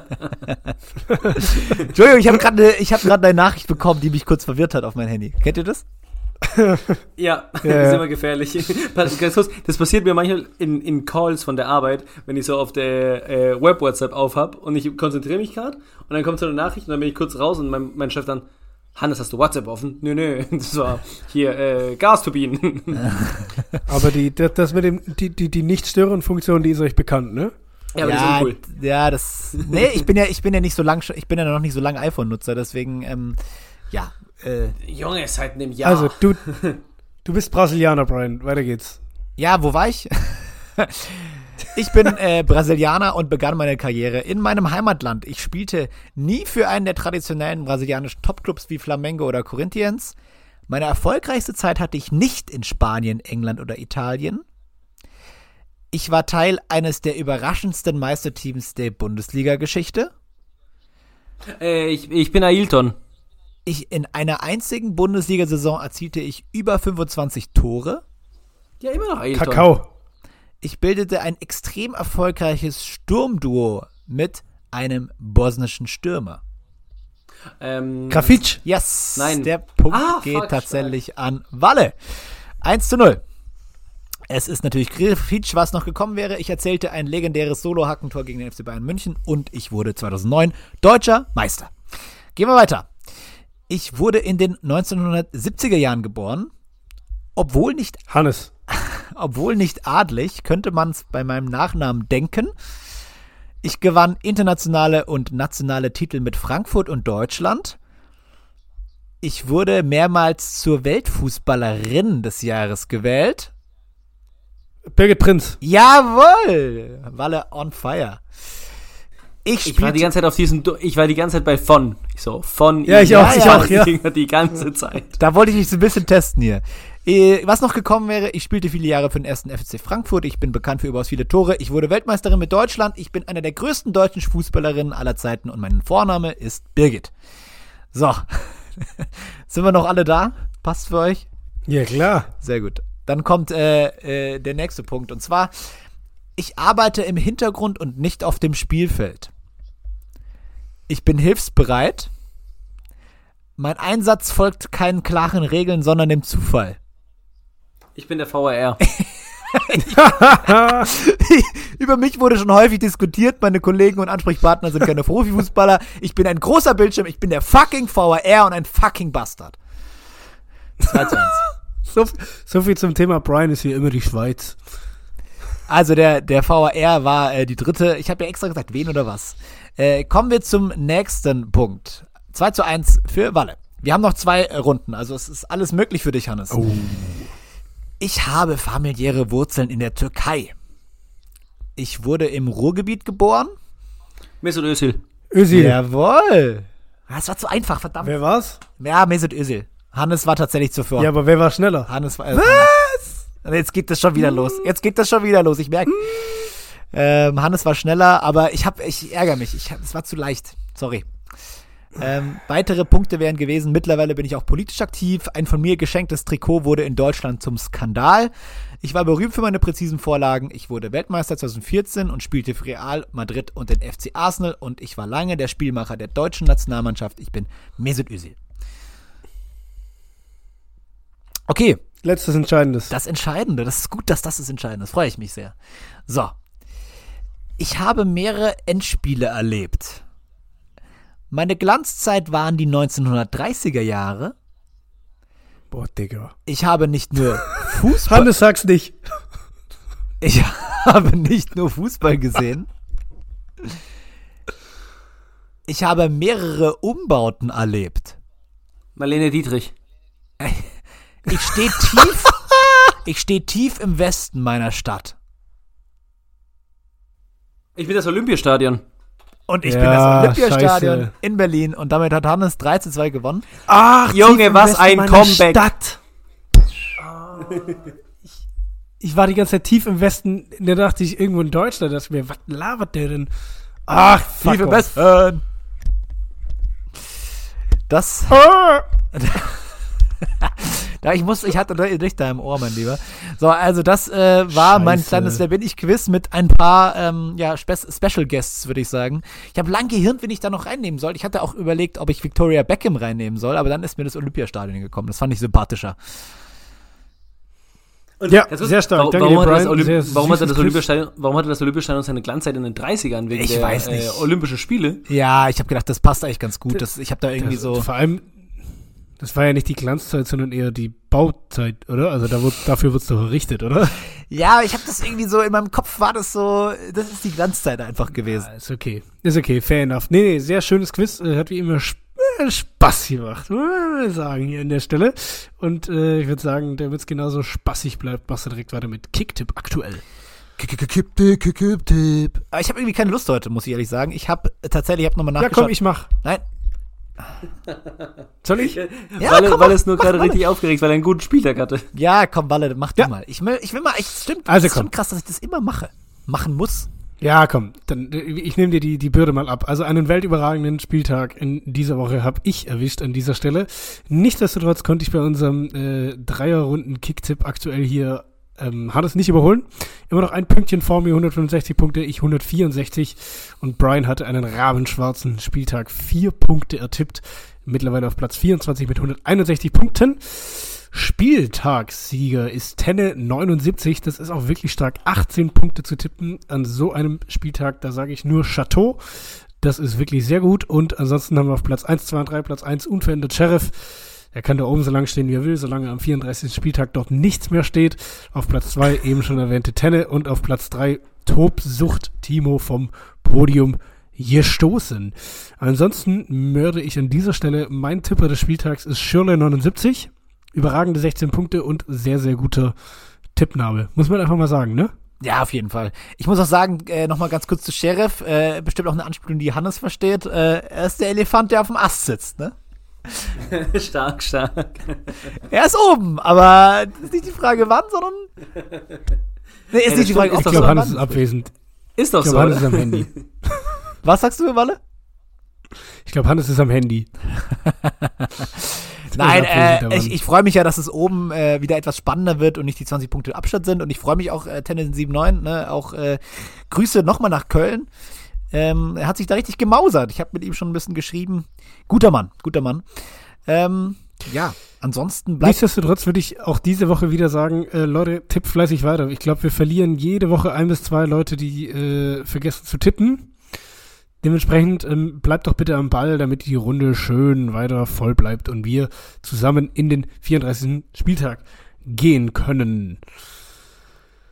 Entschuldigung, ich habe gerade ich habe gerade eine Nachricht bekommen, die mich kurz verwirrt hat auf mein Handy. Kennt ihr das? Ja, das Ja, ist ja. immer gefährlich. Ganz kurz, das passiert mir manchmal in, in Calls von der Arbeit, wenn ich so auf der äh, Web-WhatsApp aufhab und ich konzentriere mich gerade und dann kommt so eine Nachricht und dann bin ich kurz raus und mein, mein Chef dann, Hannes, hast du WhatsApp offen? Nö, nö, das war hier äh, Gasturbinen. Aber die, das, das mit dem, die, die, die Nicht-Stören-Funktion, die ist euch bekannt, ne? Ja, aber ja, die sind cool. d- ja, das. Nee, ich bin ja, ich bin ja nicht so lang, ich bin ja noch nicht so lange iPhone-Nutzer, deswegen, ähm, ja. Äh, Junge, seit einem Jahr. Also, du, du bist Brasilianer, Brian. Weiter geht's. ja, wo war ich? Ich bin äh, Brasilianer und begann meine Karriere in meinem Heimatland. Ich spielte nie für einen der traditionellen brasilianischen Topclubs wie Flamengo oder Corinthians. Meine erfolgreichste Zeit hatte ich nicht in Spanien, England oder Italien. Ich war Teil eines der überraschendsten Meisterteams der Bundesliga-Geschichte. äh, ich, ich bin Ailton. Ich in einer einzigen Bundesliga-Saison erzielte ich über fünfundzwanzig Tore. Ja, immer noch Ailton. Kakao. Ich bildete ein extrem erfolgreiches Sturmduo mit einem bosnischen Stürmer. Ähm, Grafitsch. Yes, Nein. der Punkt Ah, geht fuck, tatsächlich an Walle. eins zu null. Es ist natürlich Grafitsch, was noch gekommen wäre. Ich erzählte ein legendäres Solo-Hackentor gegen den F C Bayern München und ich wurde zweitausendneun deutscher Meister. Gehen wir weiter. Ich wurde in den neunzehnhundertsiebziger Jahren geboren. Obwohl nicht Hannes. Obwohl nicht adlig, könnte man es bei meinem Nachnamen denken. Ich gewann internationale und nationale Titel mit Frankfurt und Deutschland. Ich wurde mehrmals zur Weltfußballerin des Jahres gewählt. Birgit Prinz. Jawohl! Walle on fire. Ich Ich war die spielte, ganze Zeit auf diesem, Du- ich war die ganze Zeit bei von. Ich so, von. Ja, ich ihm. auch, ich auch, ja. Die ganze Zeit. da wollte ich mich so ein bisschen testen hier. Äh, Was noch gekommen wäre, ich spielte viele Jahre für den ersten F C Frankfurt. Ich bin bekannt für überaus viele Tore. Ich wurde Weltmeisterin mit Deutschland. Ich bin eine der größten deutschen Fußballerinnen aller Zeiten und mein Vorname ist Birgit. So. Sind wir noch alle da? Passt für euch? Ja, klar. Sehr gut. Dann kommt äh, äh, der nächste Punkt. Und zwar, ich arbeite im Hintergrund und nicht auf dem Spielfeld. Ich bin hilfsbereit. Mein Einsatz folgt keinen klaren Regeln, sondern dem Zufall. Ich bin der V R R. Über mich wurde schon häufig diskutiert. Meine Kollegen und Ansprechpartner sind keine Profifußballer. Ich bin ein großer Bildschirm. Ich bin der fucking V R R und ein fucking Bastard. zwei zu eins. So, so viel zum Thema Brian ist hier immer die Schweiz. Also der, der V R R war äh, die dritte. Ich habe ja extra gesagt, wen oder was. Äh, kommen wir zum nächsten Punkt. zwei zu eins für Walle. Wir haben noch zwei äh, Runden, also es ist alles möglich für dich, Hannes. Oh. Ich habe familiäre Wurzeln in der Türkei. Ich wurde im Ruhrgebiet geboren. Mesut Özil. Özil. Jawohl. Das war zu einfach, verdammt. Wer war's? Ja, Mesut Özil. Hannes war tatsächlich zuvor. Ja, aber wer war schneller? Hannes war. Äh, Was? Hannes. Jetzt geht das schon wieder los. Jetzt geht das schon wieder los. Ich merke. Ähm, Hannes war schneller, aber ich hab, ich ärgere mich. Ich hab, es war zu leicht. Sorry. Ähm, weitere Punkte wären gewesen, mittlerweile bin ich auch politisch aktiv. Ein von mir geschenktes Trikot wurde in Deutschland zum Skandal. Ich war berühmt für meine präzisen Vorlagen. Ich wurde Weltmeister zwanzig vierzehn und spielte für Real Madrid und den F C Arsenal. Und ich war lange der Spielmacher der deutschen Nationalmannschaft. Ich bin Mesut Özil. Okay. Letztes Entscheidendes. Das Entscheidende. Das ist gut, dass das das Entscheidende ist. Freue ich mich sehr. So. Ich habe mehrere Endspiele erlebt. Meine Glanzzeit waren die neunzehnhundertdreißiger Jahre. Boah, Digga. Ich habe nicht nur Fußball... Hannes, sag's nicht. Ich habe nicht nur Fußball gesehen. Ich habe mehrere Umbauten erlebt. Marlene Dietrich. Ich stehe tief... ich stehe tief im Westen meiner Stadt. Ich bin das Olympiastadion. Und ich Ja, bin das Olympiastadion scheiße. in Berlin. Und damit hat Hannes drei zu zwei gewonnen. Ach, Junge, was ein Comeback. Stadt. ich, ich war die ganze Zeit tief im Westen. Da dachte ich irgendwo in Deutschland, dass mir, was labert der denn? Ach, fuck Tief im off. Westen. Das... Ah. Ja, ich muss, ich hatte dich da im Ohr, mein Lieber. So, also das äh, war mein Scheiße. kleines Wer bin ich Quiz mit ein paar ähm, ja, Spe- Special Guests, würde ich sagen. Ich habe lang gehirnt, wen ich da noch reinnehmen soll. Ich hatte auch überlegt, ob ich Victoria Beckham reinnehmen soll, aber dann ist mir das Olympiastadion gekommen. Das fand ich sympathischer. Und Ja, ganz kurz, sehr stark. Warum, Danke warum, dir, hat das Brian. Olymp- Sehr warum, hat süßes das Quiz. Olympiastadion, warum hatte das Olympiastadion seine Glanzzeit in den dreißigern wegen Ich der weiß nicht. Äh, Olympischen Spiele? Ja, ich habe gedacht, das passt eigentlich ganz gut. Das, ich habe da irgendwie Das- so... Vor allem, das war ja nicht die Glanzzeit, sondern eher die Bauzeit, oder? Also da wird, dafür wird's doch errichtet, oder? Ja, ich habe das irgendwie so, in meinem Kopf war das so, das ist die Glanzzeit einfach gewesen. Ja, ist okay. Ist okay, fair enough. Nee, nee, sehr schönes Quiz. Äh, Hat wie immer Sp- äh, Spaß gemacht, muss man sagen, hier an der Stelle. Und äh, ich würde sagen, damit es genauso spaßig bleibt, machst du direkt weiter mit Kicktipp aktuell. Kicktipp, Kicktipp. Aber ich habe irgendwie keine Lust heute, muss ich ehrlich sagen. Ich habe tatsächlich, ich habe nochmal Ja, nachgeschaut. komm, ich mach. Nein. Soll ich? Ja, weil komm, weil mach, es nur mach, gerade mach. richtig aufgeregt, weil er einen guten Spieltag hatte. Ja, komm, Walle, mach Ja. du mal. Ich will, ich will mal, echt, stimmt, Also das ist komm. schon krass, dass ich das immer mache. Machen muss. Ja, komm, dann äh, ich nehme dir die, die Bürde mal ab. Also einen weltüberragenden Spieltag in dieser Woche habe ich erwischt an dieser Stelle. Nichtsdestotrotz konnte ich bei unserem äh, Dreierrunden-Kicktipp aktuell hier ähm, Hannes nicht überholen. Immer noch ein Pünktchen vor mir, hundertfünfundsechzig Punkte, ich hundertvierundsechzig. Und Brian hatte einen rabenschwarzen Spieltag, vier Punkte ertippt. Mittlerweile auf Platz vierundzwanzig mit hunderteinundsechzig Punkten. Spieltagssieger ist Tenne neunundsiebzig. Das ist auch wirklich stark. achtzehn Punkte zu tippen an so einem Spieltag. Da sage ich nur Chateau. Das ist wirklich sehr gut. Und ansonsten haben wir auf Platz eins, zwei und drei, Platz eins unverändert Sheriff. Er kann da oben so lange stehen, wie er will, solange am vierunddreißigsten Spieltag dort nichts mehr steht. Auf Platz zwei eben schon erwähnte Tenne. Und auf Platz drei Tobsucht Timo vom Podium gestoßen. Ansonsten mörde ich an dieser Stelle, mein Tipper des Spieltags ist Shirley neunundsiebzig. Überragende sechzehn Punkte und sehr, sehr guter Tippname. Muss man einfach mal sagen, ne? Ja, auf jeden Fall. Ich muss auch sagen, äh, nochmal ganz kurz zu Sheriff, äh, bestimmt auch eine Anspielung, die Hannes versteht. Äh, er ist der Elefant, der auf dem Ast sitzt, ne? Stark, stark. Er ist oben, aber das ist nicht die Frage, wann, sondern... Nee, ist Ja, nicht die das Frage, stimmt, ob Ich doch glaube, so, Hannes wann. ist abwesend. Ist doch Ich so, glaube, Hannes ist oder? am Handy. Was sagst du, Walle? Ich glaube, Hannes ist am Handy. Nein, abwesend, äh, aber- ich, ich freue mich ja, dass es oben äh, wieder etwas spannender wird und nicht die zwanzig Punkte Abstand sind. Und ich freue mich auch, äh, Tennis sieben neun, ne, auch äh, Grüße nochmal nach Köln. Ähm, er hat sich da richtig gemausert. Ich habe mit ihm schon ein bisschen geschrieben. Guter Mann, guter Mann. Ähm, ja, ansonsten bleibt... Nichtsdestotrotz würde ich auch diese Woche wieder sagen, äh, Leute, tippt fleißig weiter. Ich glaube, wir verlieren jede Woche ein bis zwei Leute, die äh, vergessen zu tippen. Dementsprechend ähm, bleibt doch bitte am Ball, damit die Runde schön weiter voll bleibt und wir zusammen in den vierunddreißigsten Spieltag gehen können.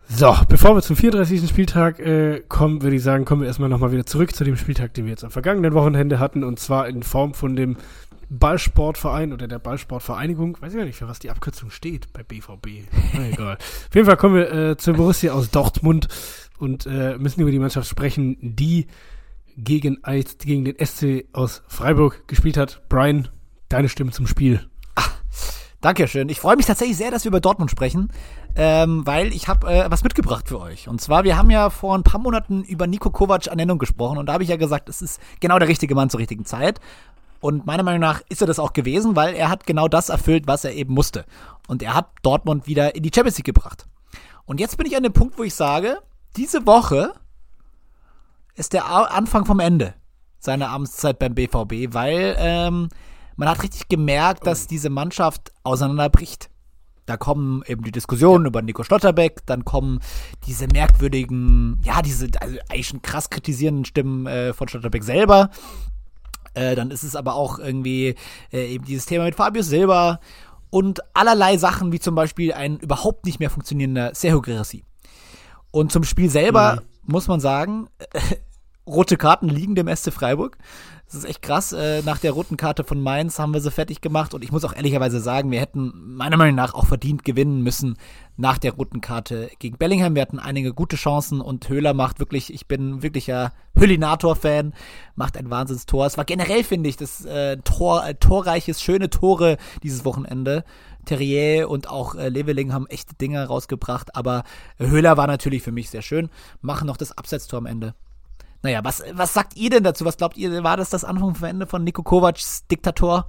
So, bevor wir zum vierunddreißigsten Spieltag äh, kommen, würde ich sagen, kommen wir erstmal nochmal wieder zurück zu dem Spieltag, den wir jetzt am vergangenen Wochenende hatten, und zwar in Form von dem Ballsportverein oder der Ballsportvereinigung. Weiß ich gar nicht, für was die Abkürzung steht bei B V B. Na, egal. Auf jeden Fall kommen wir äh, zur Borussia aus Dortmund und äh, müssen über die Mannschaft sprechen, die gegen, gegen den S C aus Freiburg gespielt hat. Brian, deine Stimme zum Spiel. Dankeschön. Ich freue mich tatsächlich sehr, dass wir über Dortmund sprechen, ähm, weil ich habe äh, was mitgebracht für euch. Und zwar, wir haben ja vor ein paar Monaten über Niko Kovac Ernennung gesprochen und da habe ich ja gesagt, es ist genau der richtige Mann zur richtigen Zeit. Und meiner Meinung nach ist er das auch gewesen, weil er hat genau das erfüllt, was er eben musste. Und er hat Dortmund wieder in die Champions League gebracht. Und jetzt bin ich an dem Punkt, wo ich sage, diese Woche ist der Anfang vom Ende seiner Amtszeit beim B V B, weil ähm, man hat richtig gemerkt, dass diese Mannschaft auseinanderbricht. Da kommen eben die Diskussionen ja. über Nico Schlotterbeck, dann kommen diese merkwürdigen, ja, diese also eigentlich schon krass kritisierenden Stimmen äh, von Schlotterbeck selber. Äh, dann ist es aber auch irgendwie äh, eben dieses Thema mit Fabio Silva und allerlei Sachen, wie zum Beispiel ein überhaupt nicht mehr funktionierender Serhou Guirassy. Und zum Spiel selber mhm. muss man sagen, äh, rote Karten liegen dem S C Freiburg. Das ist echt krass. Äh, nach der roten Karte von Mainz haben wir sie fertig gemacht. Und ich muss auch ehrlicherweise sagen, wir hätten meiner Meinung nach auch verdient gewinnen müssen nach der roten Karte gegen Bellingham. Wir hatten einige gute Chancen und Höhler macht wirklich, ich bin wirklicher Höllinator-Fan, macht ein Wahnsinnstor. Es war generell, finde ich, das äh, Tor, äh, torreiches, schöne Tore dieses Wochenende. Terrier und auch äh, Leveling haben echte Dinge rausgebracht. Aber äh, Höhler war natürlich für mich sehr schön. Machen noch das Abseitstor am Ende. Naja, was, was sagt ihr denn dazu? Was glaubt ihr, war das das Anfang vom Ende von Niko Kovacs Diktator?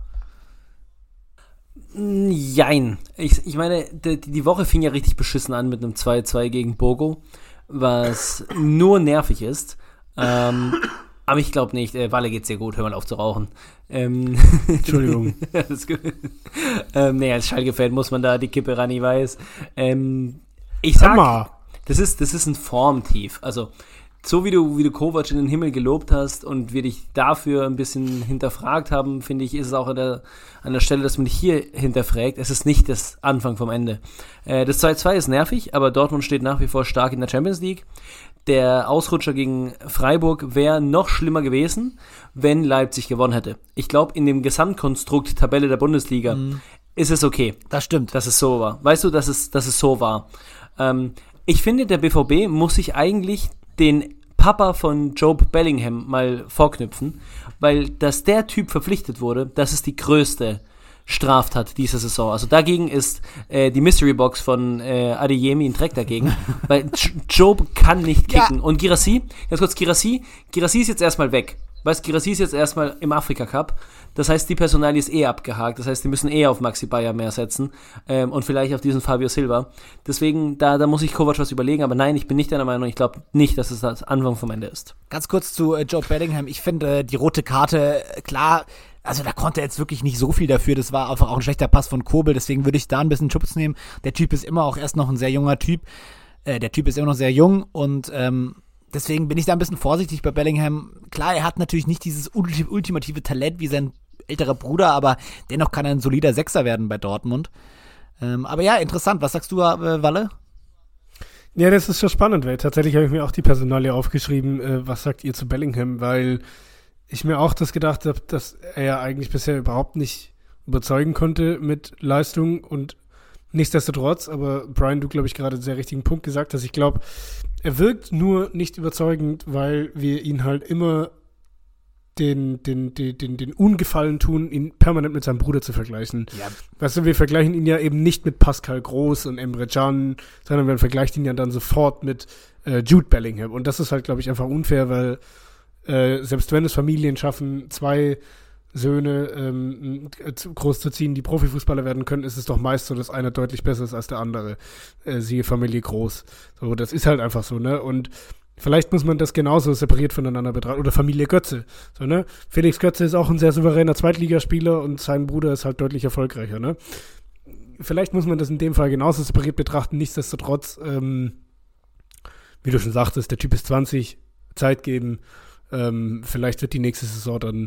Jein. Ich, ich meine, die, die Woche fing ja richtig beschissen an mit einem zwei zwei gegen Bogo, was nur nervig ist. Ähm, aber ich glaube nicht. Äh, Walle geht's sehr gut, hör mal auf zu rauchen. Ähm, Entschuldigung. ähm, nee, als Schalke-Fan muss man da die Kippe ran, ich weiß. Ähm, ich sag, das ist, das ist ein Formtief. Also, so wie du, wie du Kovac in den Himmel gelobt hast und wir dich dafür ein bisschen hinterfragt haben, finde ich, ist es auch an der, an der Stelle, dass man dich hier hinterfragt. Es ist nicht das Anfang vom Ende. Äh, das zwei zwei ist nervig, aber Dortmund steht nach wie vor stark in der Champions League. Der Ausrutscher gegen Freiburg wäre noch schlimmer gewesen, wenn Leipzig gewonnen hätte. Ich glaube, in dem Gesamtkonstrukt Tabelle der Bundesliga mhm. ist es okay. Das stimmt. Dass es so war. Weißt du, dass es, dass es so war. Ähm, ich finde, der B V B muss sich eigentlich den Papa von Jobe Bellingham mal vorknüpfen, weil dass der Typ verpflichtet wurde, das ist die größte Straftat dieser Saison. Also dagegen ist äh, die Mystery Box von äh, Adeyemi ein Dreck dagegen, weil Jobe kann nicht kicken. Ja. Und Guirassy, ganz kurz, Guirassy, Guirassy ist jetzt erstmal weg. Weißt, Guirassy ist jetzt erstmal im Afrika Cup. Das heißt, die Personalie ist eh abgehakt. Das heißt, die müssen eh auf Maxi Bayer mehr setzen ähm, und vielleicht auf diesen Fabio Silva. Deswegen, da, da muss ich Kovac was überlegen. Aber nein, ich bin nicht deiner Meinung. Ich glaube nicht, dass es das Anfang vom Ende ist. Ganz kurz zu äh, Jobe Bellingham. Ich finde, äh, die rote Karte, äh, klar, also da konnte er jetzt wirklich nicht so viel dafür. Das war einfach auch ein schlechter Pass von Kobel. Deswegen würde ich da ein bisschen Schubs nehmen. Der Typ ist immer auch erst noch ein sehr junger Typ. Äh, der Typ ist immer noch sehr jung und ähm, deswegen bin ich da ein bisschen vorsichtig bei Bellingham. Klar, er hat natürlich nicht dieses ultimative Talent wie sein älterer Bruder, aber dennoch kann er ein solider Sechser werden bei Dortmund. Ähm, aber ja, interessant. Was sagst du, äh, Walle? Ja, das ist schon spannend, weil tatsächlich habe ich mir auch die Personalie aufgeschrieben, äh, was sagt ihr zu Bellingham, weil ich mir auch das gedacht habe, dass er ja eigentlich bisher überhaupt nicht überzeugen konnte mit Leistung und nichtsdestotrotz, aber Brian, du, glaube ich, gerade einen sehr richtigen Punkt gesagt hast. Ich glaube, er wirkt nur nicht überzeugend, weil wir ihn halt immer den, den, den, den, den Ungefallen tun, ihn permanent mit seinem Bruder zu vergleichen. Ja. Weißt du, wir vergleichen ihn ja eben nicht mit Pascal Groß und Emre Can, sondern wir vergleichen ihn ja dann sofort mit äh, Jude Bellingham. Und das ist halt, glaube ich, einfach unfair, weil äh, selbst wenn es Familien schaffen, zwei Söhne ähm, groß zu ziehen, die Profifußballer werden können, ist es doch meist so, dass einer deutlich besser ist als der andere. Äh, siehe Familie Groß. So, das ist halt einfach so, ne? Und vielleicht muss man das genauso separiert voneinander betrachten. Oder Familie Götze. So, ne? Felix Götze ist auch ein sehr souveräner Zweitligaspieler und sein Bruder ist halt deutlich erfolgreicher, ne? Vielleicht muss man das in dem Fall genauso separiert betrachten. Nichtsdestotrotz, ähm, wie du schon sagtest, der Typ ist zwanzig, Zeit geben. Ähm, vielleicht wird die nächste Saison dann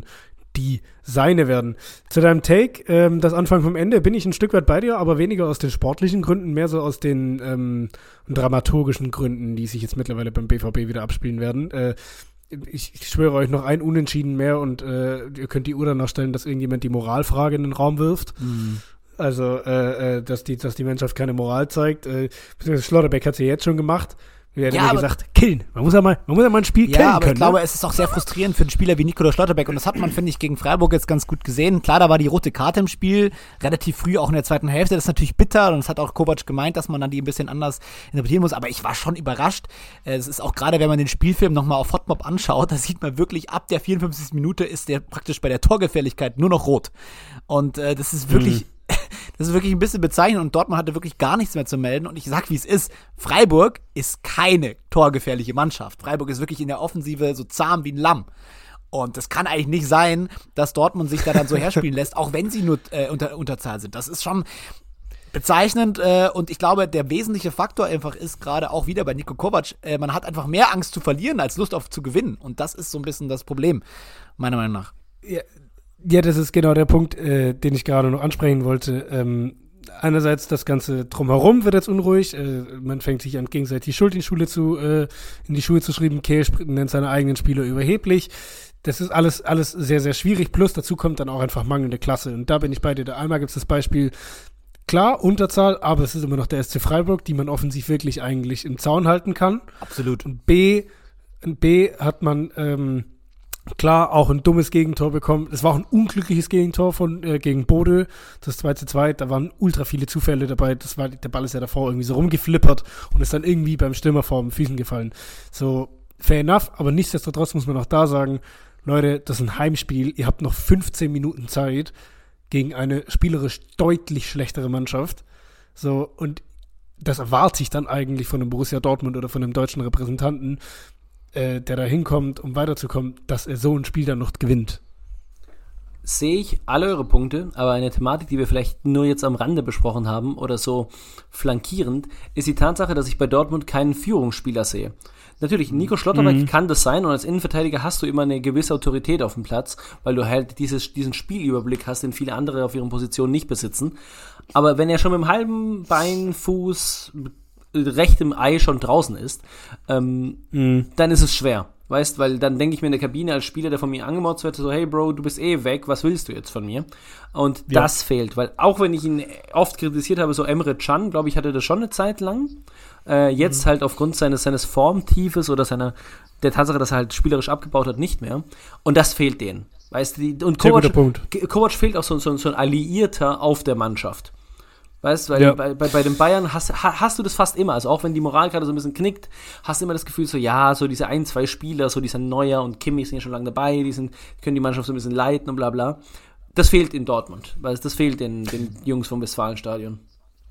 die seine werden. Zu deinem Take, ähm, das Anfang vom Ende, bin ich ein Stück weit bei dir, aber weniger aus den sportlichen Gründen, mehr so aus den ähm, dramaturgischen Gründen, die sich jetzt mittlerweile beim B V B wieder abspielen werden. Äh, ich, ich schwöre euch noch ein Unentschieden mehr und äh, ihr könnt die Uhr danach stellen, dass irgendjemand die Moralfrage in den Raum wirft. Mhm. Also, äh, äh, dass die, dass die Mannschaft keine Moral zeigt. Äh, Schlotterbeck hat sie ja jetzt schon gemacht. Wir haben ja gesagt, killen. Man muss ja mal, man muss ja mal ein Spiel ja, killen aber können. Ich glaube, ne? Es ist auch sehr frustrierend für einen Spieler wie Nicola Schlotterbeck. Und das hat man, finde ich, gegen Freiburg jetzt ganz gut gesehen. Klar, da war die rote Karte im Spiel, relativ früh auch in der zweiten Hälfte. Das ist natürlich bitter. Und das hat auch Kovac gemeint, dass man dann die ein bisschen anders interpretieren muss. Aber ich war schon überrascht. Es ist auch gerade, wenn man den Spielfilm nochmal auf Hotmob anschaut, da sieht man wirklich, ab der vierundfünfzigsten Minute ist der praktisch bei der Torgefährlichkeit nur noch rot. Und äh, das ist wirklich... Mhm. Das ist wirklich ein bisschen bezeichnend und Dortmund hatte wirklich gar nichts mehr zu melden. Und ich sag, wie es ist, Freiburg ist keine torgefährliche Mannschaft. Freiburg ist wirklich in der Offensive so zahm wie ein Lamm. Und das kann eigentlich nicht sein, dass Dortmund sich da dann so herspielen lässt, auch wenn sie nur äh, unter Unterzahl sind. Das ist schon bezeichnend äh, und ich glaube, der wesentliche Faktor einfach ist, gerade auch wieder bei Niko Kovac, äh, man hat einfach mehr Angst zu verlieren, als Lust auf zu gewinnen. Und das ist so ein bisschen das Problem, meiner Meinung nach. Ja. Ja, das ist genau der Punkt, äh, den ich gerade noch ansprechen wollte. Ähm, einerseits das Ganze drumherum wird jetzt unruhig. Äh, man fängt sich an, gegenseitig die Schuld in die Schule zu, äh, in die Schuhe zu schreiben. Kehl nennt seine eigenen Spieler überheblich. Das ist alles, alles sehr, sehr schwierig. Plus dazu kommt dann auch einfach mangelnde Klasse. Und da bin ich bei dir. Da einmal gibt es das Beispiel, klar, Unterzahl, aber es ist immer noch der S C Freiburg, die man offensiv wirklich eigentlich im Zaun halten kann. Absolut. Und B, und B hat man, ähm, klar, auch ein dummes Gegentor bekommen. Es war auch ein unglückliches Gegentor von äh, gegen Bodø, das zwei zu zwei. Da waren ultra viele Zufälle dabei. Das war, der Ball ist ja davor irgendwie so rumgeflippert und ist dann irgendwie beim Stürmer vor den Füßen gefallen. So, fair enough, aber nichtsdestotrotz muss man auch da sagen, Leute, das ist ein Heimspiel. Ihr habt noch fünfzehn Minuten Zeit gegen eine spielerisch deutlich schlechtere Mannschaft. So, und das erwarte ich dann eigentlich von einem Borussia Dortmund oder von einem deutschen Repräsentanten, Äh, der da hinkommt, um weiterzukommen, dass er so ein Spiel dann noch gewinnt. Sehe ich alle eure Punkte, aber eine Thematik, die wir vielleicht nur jetzt am Rande besprochen haben oder so flankierend, ist die Tatsache, dass ich bei Dortmund keinen Führungsspieler sehe. Natürlich, Nico Schlotterbeck mhm. kann das sein und als Innenverteidiger hast du immer eine gewisse Autorität auf dem Platz, weil du halt dieses, diesen Spielüberblick hast, den viele andere auf ihren Positionen nicht besitzen. Aber wenn er schon mit dem halben Bein, Fuß, rechtem Ei schon draußen ist, ähm, mm. dann ist es schwer, weißt, weil dann denke ich mir in der Kabine als Spieler, der von mir angemotzt wird, so, hey Bro, du bist eh weg, was willst du jetzt von mir? Und ja. das fehlt, weil auch wenn ich ihn oft kritisiert habe, so Emre Can, glaube ich, hatte das schon eine Zeit lang, äh, jetzt mm. halt aufgrund seines, seines Formtiefes oder seiner, der Tatsache, dass er halt spielerisch abgebaut hat, nicht mehr. Und das fehlt denen, weißt du, die, und Kovac, Kovac fehlt auch so, so, so ein Alliierter auf der Mannschaft. Weißt du, weil ja. bei, bei, bei den Bayern hast, hast du das fast immer, also auch wenn die Moral gerade so ein bisschen knickt, hast du immer das Gefühl so, ja, so diese ein, zwei Spieler, so dieser Neuer und Kimmich sind ja schon lange dabei, die sind, können die Mannschaft so ein bisschen leiten und bla bla. Das fehlt in Dortmund, weil das fehlt den, den Jungs vom Westfalenstadion.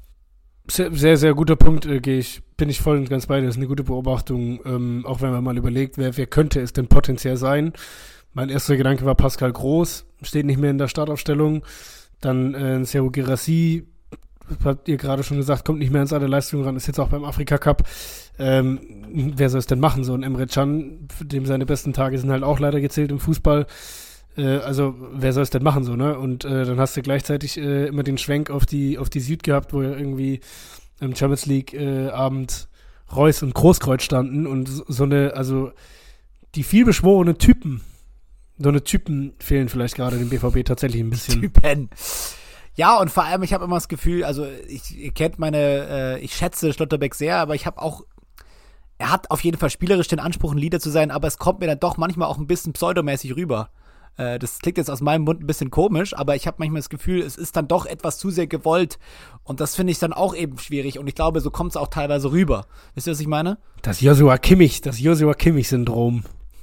Sehr, sehr, sehr guter Punkt, äh, gehe ich, bin ich voll und ganz bei dir, das ist eine gute Beobachtung, ähm, auch wenn man mal überlegt, wer, wer könnte es denn potenziell sein. Mein erster Gedanke war Pascal Groß, steht nicht mehr in der Startaufstellung, dann äh, Serhou Guirassy, habt ihr gerade schon gesagt, kommt nicht mehr an seine Leistung ran, ist jetzt auch beim Afrika Cup. Ähm, wer soll es denn machen? So ein Emre Can, dem seine besten Tage sind halt auch leider gezählt im Fußball. Äh, also wer soll es denn machen so, ne? Und äh, dann hast du gleichzeitig äh, immer den Schwenk auf die auf die Süd gehabt, wo ja irgendwie im Champions League äh, Abend Reus und Großkreuz standen und so, so eine, also die vielbeschworene Typen, so eine Typen fehlen vielleicht gerade dem B V B tatsächlich ein bisschen. Typen. Ja, und vor allem, ich habe immer das Gefühl, also ich, ihr kennt meine, äh, ich schätze Schlotterbeck sehr, aber ich habe auch, er hat auf jeden Fall spielerisch den Anspruch, ein Leader zu sein, aber es kommt mir dann doch manchmal auch ein bisschen pseudomäßig rüber. Äh, das klingt jetzt aus meinem Mund ein bisschen komisch, aber ich habe manchmal das Gefühl, es ist dann doch etwas zu sehr gewollt und das finde ich dann auch eben schwierig und ich glaube, so kommt es auch teilweise rüber. Wisst ihr, was ich meine? Das Joshua Kimmich, das Joshua Kimmich-Syndrom.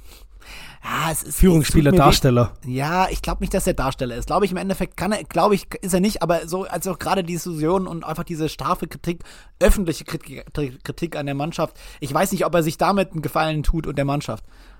Ja, es ist Führungsspieler, es Darsteller. Weh. Ja, ich glaube nicht, dass er Darsteller ist. Glaube ich im Endeffekt kann er, glaube ich, ist er nicht, aber so, also auch gerade die Diskussion und einfach diese scharfe Kritik, öffentliche Kritik, Kritik an der Mannschaft. Ich weiß nicht, ob er sich damit einen Gefallen tut und der Mannschaft.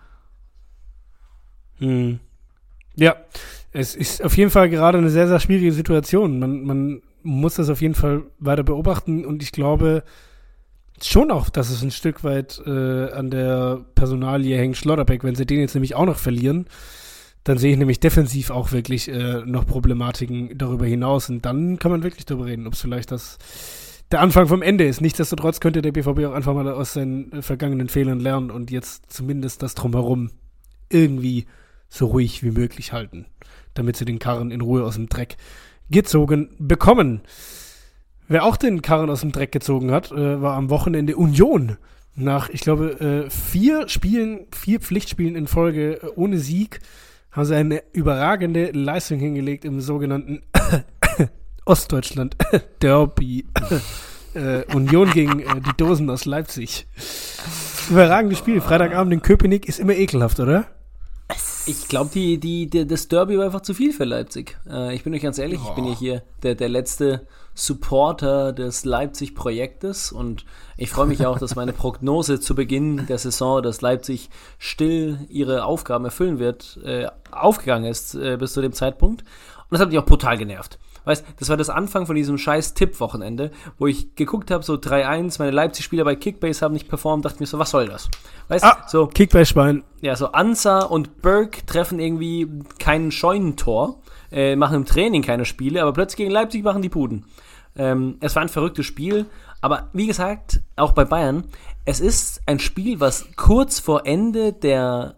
Hm. Ja, es ist auf jeden Fall gerade eine sehr, sehr schwierige Situation. Man, man muss das auf jeden Fall weiter beobachten und ich glaube schon auch, dass es ein Stück weit äh, an der Personalie hängt, Schlotterbeck, wenn sie den jetzt nämlich auch noch verlieren, Dann sehe ich nämlich defensiv auch wirklich äh, noch Problematiken darüber hinaus. Und dann kann man wirklich darüber reden, ob es vielleicht das der Anfang vom Ende ist. Nichtsdestotrotz könnte der B V B auch einfach mal aus seinen äh, vergangenen Fehlern lernen und jetzt zumindest das Drumherum irgendwie so ruhig wie möglich halten, damit sie den Karren in Ruhe aus dem Dreck gezogen bekommen. Wer auch den Karren aus dem Dreck gezogen hat, äh, war am Wochenende Union. Nach, ich glaube, äh, vier Spielen, vier Pflichtspielen in Folge äh, ohne Sieg, haben sie eine überragende Leistung hingelegt im sogenannten Ostdeutschland Derby. äh, Union gegen äh, die Dosen aus Leipzig. Überragendes Spiel. Freitagabend in Köpenick ist immer ekelhaft, oder? Ich glaube, die, die, die, das Derby war einfach zu viel für Leipzig. Äh, ich bin euch ganz ehrlich, ich bin ja hier der, der letzte Supporter des Leipzig-Projektes und ich freue mich auch, dass meine Prognose zu Beginn der Saison, dass Leipzig still ihre Aufgaben erfüllen wird, äh, aufgegangen ist äh, bis zu dem Zeitpunkt. Und das hat mich auch brutal genervt. Weißt, das war das Anfang von diesem scheiß Tipp-Wochenende, wo ich geguckt habe, so drei eins, meine Leipzig-Spieler bei Kickbase haben nicht performt, dachte mir so, was soll das? Weißt, ah, so Kickbase-Schwein. Ja, so Ansa und Berg treffen irgendwie kein Scheunentor, äh, machen im Training keine Spiele, aber plötzlich gegen Leipzig machen die Puden. Ähm, es war ein verrücktes Spiel, aber wie gesagt, auch bei Bayern, es ist ein Spiel, was kurz vor Ende der,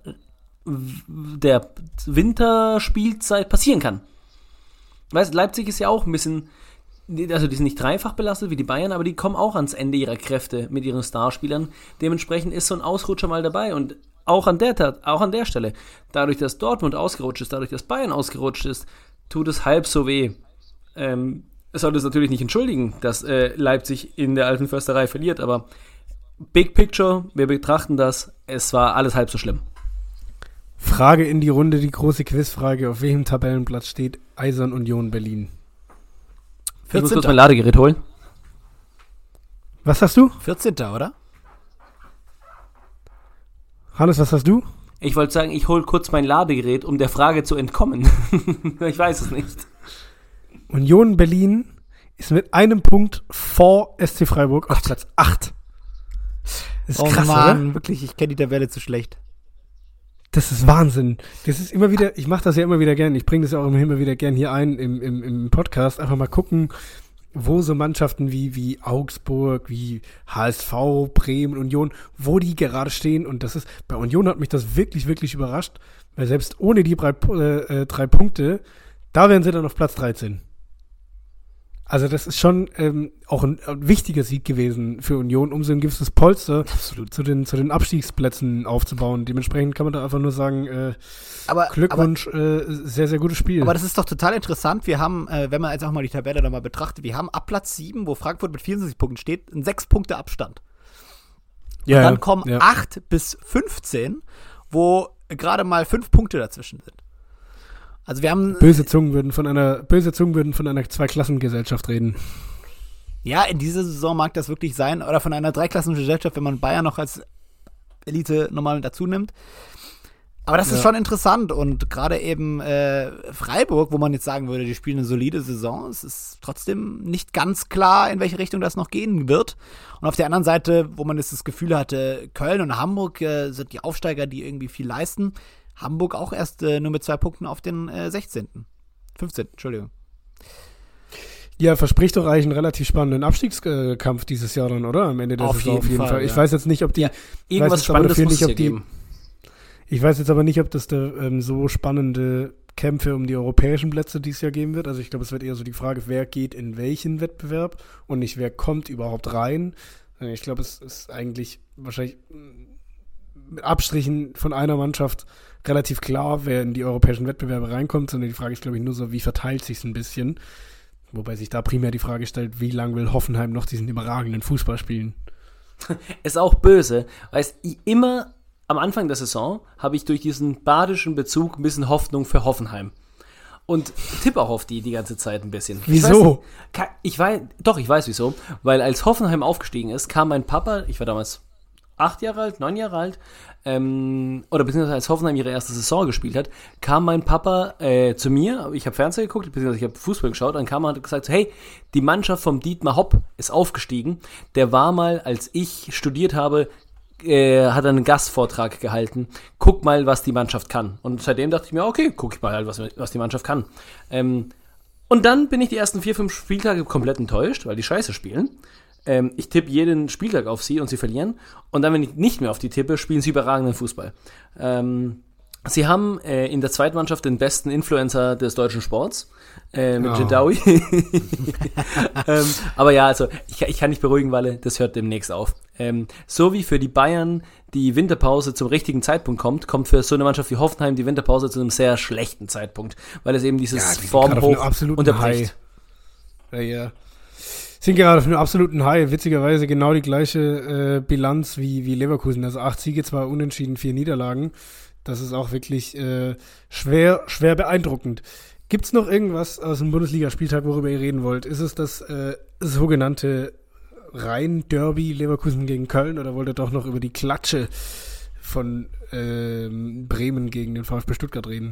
der Winterspielzeit passieren kann. Weißt, Leipzig ist ja auch ein bisschen, also die sind nicht dreifach belastet wie die Bayern, aber die kommen auch ans Ende ihrer Kräfte mit ihren Starspielern. Dementsprechend ist so ein Ausrutscher mal dabei und auch an der Tat, auch an der Stelle, dadurch, dass Dortmund ausgerutscht ist, dadurch, dass Bayern ausgerutscht ist, tut es halb so weh. Ähm, es sollte es natürlich nicht entschuldigen, dass äh, Leipzig in der alten Försterei verliert, aber Big Picture, wir betrachten das, es war alles halb so schlimm. Frage in die Runde, die große Quizfrage. Auf welchem Tabellenplatz steht Eisern Union Berlin? Ich muss kurz mein Ladegerät holen. Was hast du? vierzehnter oder? Hannes, was hast du? Ich wollte sagen, ich hole kurz mein Ladegerät, um der Frage zu entkommen. Ich weiß es nicht. Union Berlin ist mit einem Punkt vor S C Freiburg auf Platz acht. Das ist oh krass, Mann, oder? Wirklich, ich kenne die Tabelle zu schlecht. Das ist Wahnsinn. Das ist immer wieder, ich mache das ja immer wieder gern, ich bringe das ja auch immer wieder gern hier ein im, im, im Podcast, einfach mal gucken, wo so Mannschaften wie, wie Augsburg, wie H S V, Bremen, Union, wo die gerade stehen. Und das ist, bei Union hat mich das wirklich, wirklich überrascht, weil selbst ohne die drei, äh, drei Punkte, da wären sie dann auf Platz dreizehn. Also das ist schon ähm, auch ein, ein wichtiger Sieg gewesen für Union, um so ein gewisses Polster Absolut. zu den, zu den Abstiegsplätzen aufzubauen. Dementsprechend kann man da einfach nur sagen, äh, Aber, Glückwunsch, aber, äh, sehr, sehr gutes Spiel. aber das ist doch total interessant. Wir haben, äh, wenn man jetzt auch mal die Tabelle nochmal betrachtet, wir haben ab Platz sieben, wo Frankfurt mit vierundzwanzig Punkten steht, einen sechs Punkte Abstand. ja, Und dann ja, kommen ja. acht bis fünfzehn, wo gerade mal fünf Punkte dazwischen sind. Also wir haben, Böse Zungen würden von einer, böse Zungen würden von einer Zweiklassengesellschaft reden. ja, in dieser Saison mag das wirklich sein, oder von einer Dreiklassengesellschaft, wenn man Bayern noch als Elite normal dazu nimmt. Aber das ist Ja. schon interessant und gerade eben äh, Freiburg, wo man jetzt sagen würde, die spielen eine solide Saison, es ist trotzdem nicht ganz klar, in welche Richtung das noch gehen wird. Und auf der anderen Seite, wo man jetzt das Gefühl hatte, Köln und Hamburg äh, sind die Aufsteiger, die irgendwie viel leisten. Hamburg auch erst äh, nur mit zwei Punkten auf den äh, sechzehnten fünfzehnten Entschuldigung. Ja, verspricht doch eigentlich einen relativ spannenden Abstiegskampf dieses Jahr dann, oder? Am Ende der Auf Saison jeden auf jeden Fall, Fall. Ich ja. weiß jetzt nicht, ob die, Ja, ich weiß irgendwas jetzt aber Spannendes dafür muss nicht, es ob ja die, geben. ich weiß jetzt aber nicht, ob das da ähm, so spannende Kämpfe um die europäischen Plätze dieses Jahr geben wird. Also ich glaube, es wird eher so die Frage, wer geht in welchen Wettbewerb und nicht, wer kommt überhaupt rein. Ich glaube, es ist eigentlich wahrscheinlich mit Abstrichen von einer Mannschaft relativ klar, wer in die europäischen Wettbewerbe reinkommt, sondern die Frage ist, glaube ich, nur so, wie verteilt sich es ein bisschen. Wobei sich da primär die Frage stellt, wie lange will Hoffenheim noch diesen überragenden Fußball spielen? Ist auch böse, weißt ich immer am Anfang der Saison habe ich durch diesen badischen Bezug ein bisschen Hoffnung für Hoffenheim. Und tippe auch auf die die ganze Zeit ein bisschen. Wieso? Ich weiß, nicht, ka- ich weiß, doch, ich weiß wieso. Weil als Hoffenheim aufgestiegen ist, kam mein Papa, ich war damals acht Jahre alt, neun Jahre alt, ähm, oder beziehungsweise als Hoffenheim ihre erste Saison gespielt hat, kam mein Papa äh, zu mir, ich habe Fernsehen geguckt, beziehungsweise ich habe Fußball geschaut, dann kam er und hat gesagt, so, hey, die Mannschaft vom Dietmar Hopp ist aufgestiegen, der war mal, als ich studiert habe, äh, hat er einen Gastvortrag gehalten. Guck mal, was die Mannschaft kann. Und seitdem dachte ich mir, okay, guck ich mal halt, was, was die Mannschaft kann. Ähm, und dann bin ich die ersten vier, fünf Spieltage komplett enttäuscht, weil die Scheiße spielen. Ähm, ich tippe jeden Spieltag auf sie und sie verlieren. Und dann, wenn ich nicht mehr auf die tippe, spielen sie überragenden Fußball. Ähm, sie haben äh, in der zweiten Mannschaft den besten Influencer des deutschen Sports, äh, mit oh. Jedawi. ähm, aber ja, also ich, ich kann nicht beruhigen, weil das hört demnächst auf. Ähm, so wie für die Bayern die Winterpause zum richtigen Zeitpunkt kommt, kommt für so eine Mannschaft wie Hoffenheim die Winterpause zu einem sehr schlechten Zeitpunkt, weil es eben dieses ja, Formhoch unterbricht. Ja, ja. Sind gerade auf einem absoluten High. Witzigerweise genau die gleiche äh, Bilanz wie, wie Leverkusen. Also acht Siege, zwei Unentschieden, vier Niederlagen. Das ist auch wirklich äh, schwer, schwer beeindruckend. Gibt's noch irgendwas aus dem Bundesligaspieltag, worüber ihr reden wollt? Ist es das äh, sogenannte Rhein-Derby Leverkusen gegen Köln oder wollt ihr doch noch über die Klatsche von ähm, Bremen gegen den VfB Stuttgart reden?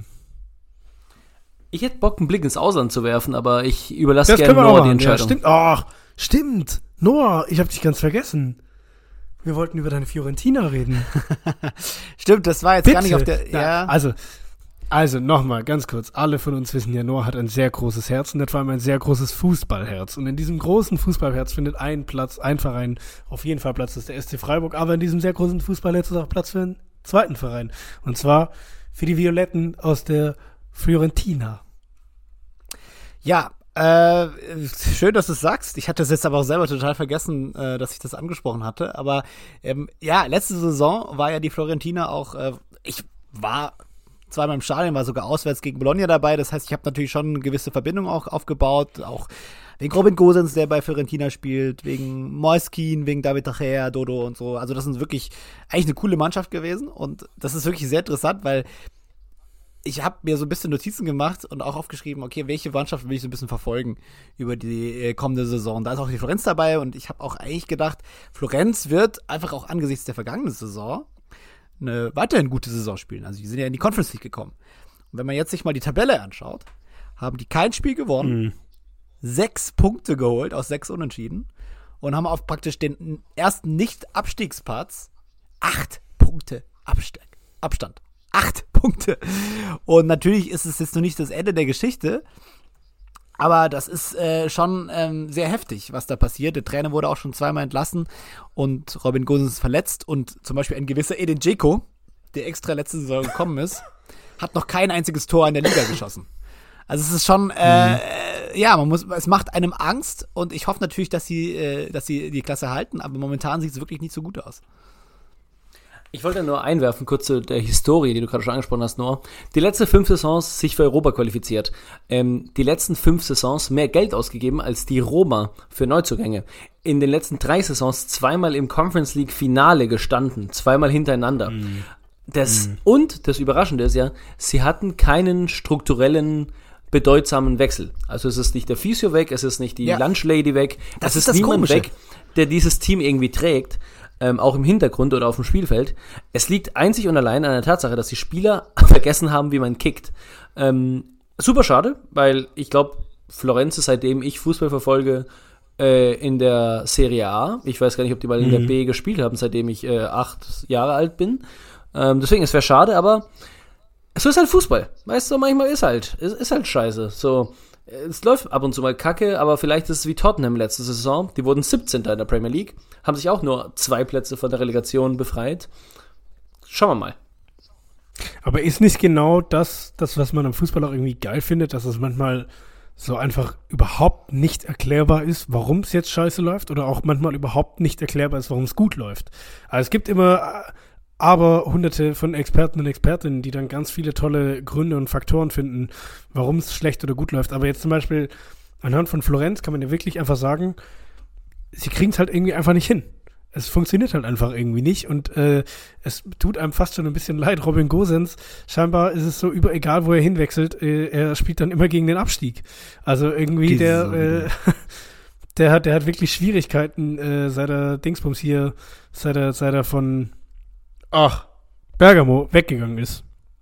Ich hätte Bock, einen Blick ins Ausland zu werfen, aber ich überlasse das gerne Noah die Entscheidung. Ja, stimmt. Ach, stimmt. Noah, ich habe dich ganz vergessen. Wir wollten über deine Fiorentina reden. Stimmt, das war jetzt Bitte. gar nicht auf der... Ja. Ja. Also, also nochmal, ganz kurz. Alle von uns wissen ja, Noah hat ein sehr großes Herz und vor allem ein sehr großes Fußballherz. Und in diesem großen Fußballherz findet ein Platz, ein Verein auf jeden Fall Platz, das ist der S C Freiburg. Aber in diesem sehr großen Fußballherz ist auch Platz für einen zweiten Verein. Und zwar für die Violetten aus der Fiorentina. Ja, äh, schön, dass du es sagst. Ich hatte es jetzt aber auch selber total vergessen, äh, dass ich das angesprochen hatte. Aber ähm, ja, letzte Saison war ja die Fiorentina auch, äh, ich war zweimal im Stadion, war sogar auswärts gegen Bologna dabei. Das heißt, ich habe natürlich schon eine gewisse Verbindung auch aufgebaut, auch wegen Robin Gosens, der bei Fiorentina spielt, wegen Moiskin, wegen David Tacher, Dodo und so. Also das ist wirklich eigentlich eine coole Mannschaft gewesen und das ist wirklich sehr interessant, weil ich habe mir so ein bisschen Notizen gemacht und auch aufgeschrieben, okay, welche Mannschaft will ich so ein bisschen verfolgen über die äh, kommende Saison. Da ist auch die Florenz dabei und ich habe auch eigentlich gedacht, Florenz wird einfach auch angesichts der vergangenen Saison eine weiterhin gute Saison spielen. Also die sind ja in die Conference League gekommen. Und wenn man jetzt sich mal die Tabelle anschaut, haben die kein Spiel gewonnen, mhm. sechs Punkte geholt aus sechs Unentschieden und haben auf praktisch den ersten Nicht-Abstiegsplatz acht Punkte Abstand. Abstand. Acht Punkte. Und natürlich ist es jetzt noch nicht das Ende der Geschichte, aber das ist äh, schon ähm, sehr heftig, was da passiert. Der Trainer wurde auch schon zweimal entlassen und Robin Gosens ist verletzt und zum Beispiel ein gewisser Edin Dzeko, der extra letzte Saison gekommen ist, hat noch kein einziges Tor in der Liga geschossen. Also es ist schon, äh, mhm. äh, ja, man muss, es macht einem Angst und ich hoffe natürlich, dass sie, äh, dass sie die Klasse halten, aber momentan sieht es wirklich nicht so gut aus. Ich wollte nur einwerfen, kurz zu der Historie, die du gerade schon angesprochen hast, Noah. Die letzten fünf Saisons sich für Europa qualifiziert. Ähm, die letzten fünf Saisons mehr Geld ausgegeben als die Roma für Neuzugänge. In den letzten drei Saisons zweimal im Conference League Finale gestanden, zweimal hintereinander. Mm. Das, mm. Und das Überraschende ist ja, sie hatten keinen strukturellen bedeutsamen Wechsel. Also es ist nicht der Physio weg, es ist nicht die ja. Lunchlady weg, das es ist, ist das niemand Komische. weg, der dieses Team irgendwie trägt. Ähm, auch im Hintergrund oder auf dem Spielfeld. Es liegt einzig und allein an der Tatsache, dass die Spieler vergessen haben, wie man kickt. Ähm, super schade, weil ich glaube, Florenz ist, seitdem ich Fußball verfolge, äh, in der Serie A. Ich weiß gar nicht, ob die mal in mhm. der B gespielt haben, seitdem ich äh, acht Jahre alt bin. Ähm, deswegen, es wäre schade, aber so ist halt Fußball. Weißt du, manchmal ist halt, es ist halt scheiße. So, es läuft ab und zu mal kacke, aber vielleicht ist es wie Tottenham letzte Saison. Die wurden siebzehnter in der Premier League, haben sich auch nur zwei Plätze von der Relegation befreit. Schauen wir mal. Aber ist nicht genau das, das, was man am Fußball auch irgendwie geil findet, dass es manchmal so einfach überhaupt nicht erklärbar ist, warum es jetzt scheiße läuft oder auch manchmal überhaupt nicht erklärbar ist, warum es gut läuft. Also es gibt immer aber hunderte von Experten und Expertinnen, die dann ganz viele tolle Gründe und Faktoren finden, warum es schlecht oder gut läuft. Aber jetzt zum Beispiel anhand von Florenz kann man ja wirklich einfach sagen, sie kriegen es halt irgendwie einfach nicht hin. Es funktioniert halt einfach irgendwie nicht und äh, es tut einem fast schon ein bisschen leid. Robin Gosens, scheinbar ist es so über, egal wo er hinwechselt, äh, er spielt dann immer gegen den Abstieg. Also irgendwie der, äh, der hat, der hat wirklich Schwierigkeiten, äh, seit er Dingsbums hier, seit er, seit er von Ach, Bergamo weggegangen ist.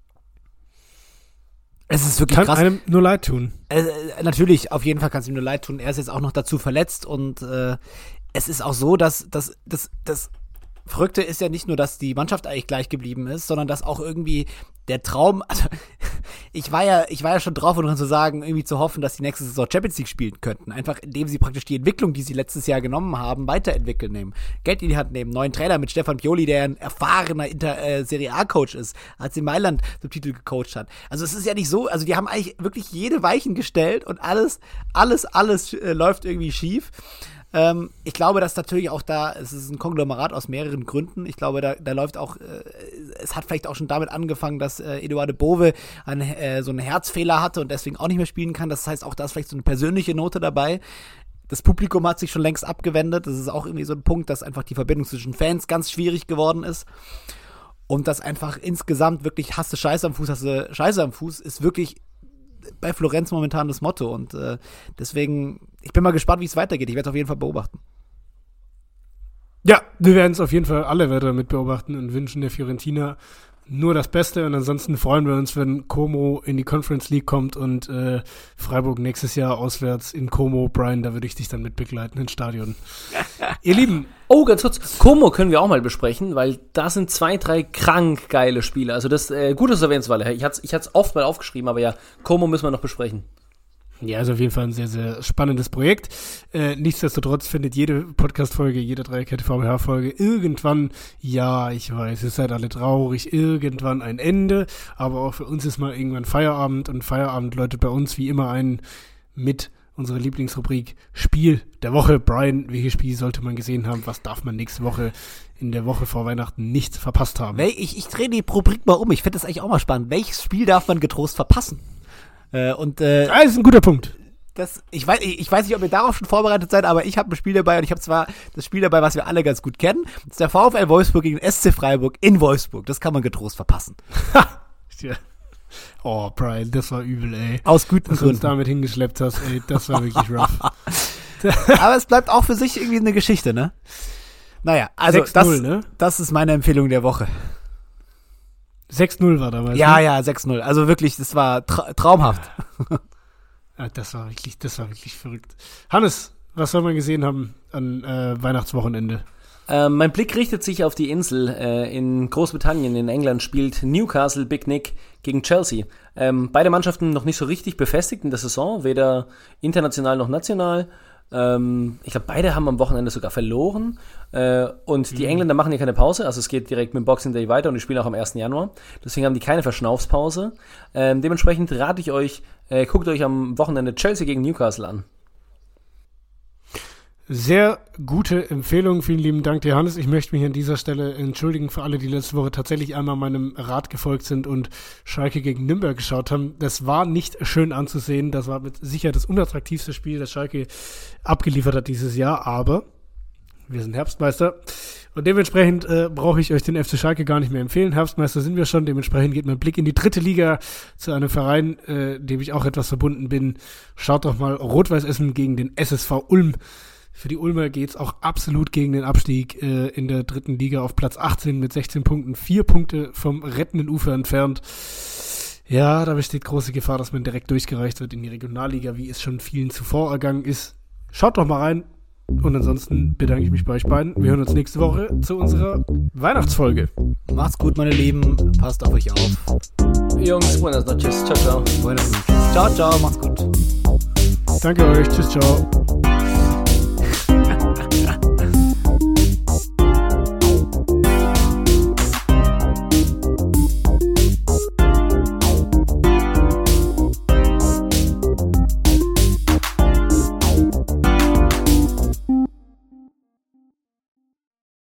Es ist wirklich kann krass. Einem nur leid tun. Äh, natürlich, auf jeden Fall kann es ihm nur leid tun. Er ist jetzt auch noch dazu verletzt und äh, es ist auch so, dass, dass, dass, dass Verrückte ist ja nicht nur, dass die Mannschaft eigentlich gleich geblieben ist, sondern dass auch irgendwie der Traum, also ich war ja, ich war ja schon drauf und dran zu sagen, irgendwie zu hoffen, dass die nächste Saison Champions League spielen könnten. Einfach indem sie praktisch die Entwicklung, die sie letztes Jahr genommen haben, weiterentwickeln nehmen. Geld in die Hand nehmen, neuen Trainer mit Stefan Pioli, der ein erfahrener Inter, äh, Serie A-Coach ist, als sie Mailand zum Titel gecoacht hat. Also es ist ja nicht so, also die haben eigentlich wirklich jede Weichen gestellt und alles, alles, alles äh, läuft irgendwie schief. Ähm, ich glaube, dass natürlich auch da, es ist ein Konglomerat aus mehreren Gründen. Ich glaube, da, da läuft auch, äh, es hat vielleicht auch schon damit angefangen, dass äh, Eduardo Bove ein, äh, so einen Herzfehler hatte und deswegen auch nicht mehr spielen kann. Das heißt, auch da ist vielleicht so eine persönliche Note dabei. Das Publikum hat sich schon längst abgewendet. Das ist auch irgendwie so ein Punkt, dass einfach die Verbindung zwischen Fans ganz schwierig geworden ist. Und dass einfach insgesamt wirklich hast du Scheiße am Fuß, hast du Scheiße am Fuß, ist wirklich bei Florenz momentan das Motto und äh, deswegen, ich bin mal gespannt, wie es weitergeht. Ich werde es auf jeden Fall beobachten. Ja, wir werden es auf jeden Fall alle weiter mit beobachten und wünschen der Fiorentina nur das Beste und ansonsten freuen wir uns, wenn Como in die Conference League kommt und äh, Freiburg nächstes Jahr auswärts in Como. Brian, da würde ich dich dann mit begleiten ins Stadion. Ihr Lieben. Oh, ganz kurz, Como können wir auch mal besprechen, weil da sind zwei, drei krank geile Spiele. Also das, äh, gut, dass du erwähnst, weil ich hatte es ich hat's oft mal aufgeschrieben, aber ja, Como müssen wir noch besprechen. Ja, ist auf jeden Fall ein sehr, sehr spannendes Projekt. Äh, nichtsdestotrotz findet jede Podcast-Folge, jede Dreierkette V B H-Folge irgendwann, ja, ich weiß, ihr seid alle traurig, irgendwann ein Ende, aber auch für uns ist mal irgendwann Feierabend und Feierabend läutet bei uns wie immer ein mit unserer Lieblingsrubrik Spiel der Woche. Brian, welches Spiel sollte man gesehen haben? Was darf man nächste Woche in der Woche vor Weihnachten nicht verpasst haben? Ich, ich drehe die Rubrik mal um, ich finde das eigentlich auch mal spannend. Welches Spiel darf man getrost verpassen? Äh, und, äh, das ist ein guter Punkt. Das, ich, weiß, ich weiß nicht, ob ihr darauf schon vorbereitet seid, aber ich habe ein Spiel dabei und ich habe zwar das Spiel dabei, was wir alle ganz gut kennen. Das ist der VfL Wolfsburg gegen den S C Freiburg in Wolfsburg. Das kann man getrost verpassen. Ja. Oh, Brian, das war übel, ey. Aus guten Gründen. Gründen. Was du uns damit hingeschleppt hast, ey, das war wirklich rough. Aber es bleibt auch für sich irgendwie eine Geschichte, ne? Naja, also sechs null, das, ne? das ist meine Empfehlung der Woche. sechs null war damals. Ja, ne? ja, sechs null. Also wirklich, das war tra- traumhaft. Ja, das war wirklich, das war wirklich verrückt. Hannes, was soll man gesehen haben an äh, Weihnachtswochenende? Ähm, mein Blick richtet sich auf die Insel. Äh, in Großbritannien, in England, spielt Newcastle Big Nick gegen Chelsea. Ähm, beide Mannschaften noch nicht so richtig befestigt in der Saison, weder international noch national. Ähm, ich glaube, beide haben am Wochenende sogar verloren. Äh, und mhm. die Engländer machen hier keine Pause. Also es geht direkt mit dem Boxing Day weiter und die spielen auch am ersten Januar. Deswegen haben die keine Verschnaufspause. Ähm, dementsprechend rate ich euch, äh, guckt euch am Wochenende Chelsea gegen Newcastle an. Sehr gute Empfehlung. Vielen lieben Dank dir, Hannes. Ich möchte mich an dieser Stelle entschuldigen für alle, die letzte Woche tatsächlich einmal meinem Rat gefolgt sind und Schalke gegen Nürnberg geschaut haben. Das war nicht schön anzusehen. Das war mit Sicherheit das unattraktivste Spiel, das Schalke abgeliefert hat dieses Jahr. Aber wir sind Herbstmeister. Und dementsprechend äh, brauche ich euch den F C Schalke gar nicht mehr empfehlen. Herbstmeister sind wir schon. Dementsprechend geht mein Blick in die dritte Liga zu einem Verein, äh, dem ich auch etwas verbunden bin. Schaut doch mal Rot-Weiß Essen gegen den S S V Ulm. Für die Ulmer geht's auch absolut gegen den Abstieg äh, in der dritten Liga auf Platz achtzehn mit sechzehn Punkten. Vier Punkte vom rettenden Ufer entfernt. Ja, da besteht große Gefahr, dass man direkt durchgereicht wird in die Regionalliga, wie es schon vielen zuvor ergangen ist. Schaut doch mal rein. Und ansonsten bedanke ich mich bei euch beiden. Wir hören uns nächste Woche zu unserer Weihnachtsfolge. Macht's gut, meine Lieben. Passt auf euch auf. Jungs, buenas noches. Ciao, ciao. Buenas noches. Ciao, ciao. Macht's gut. Danke euch. Tschüss, ciao.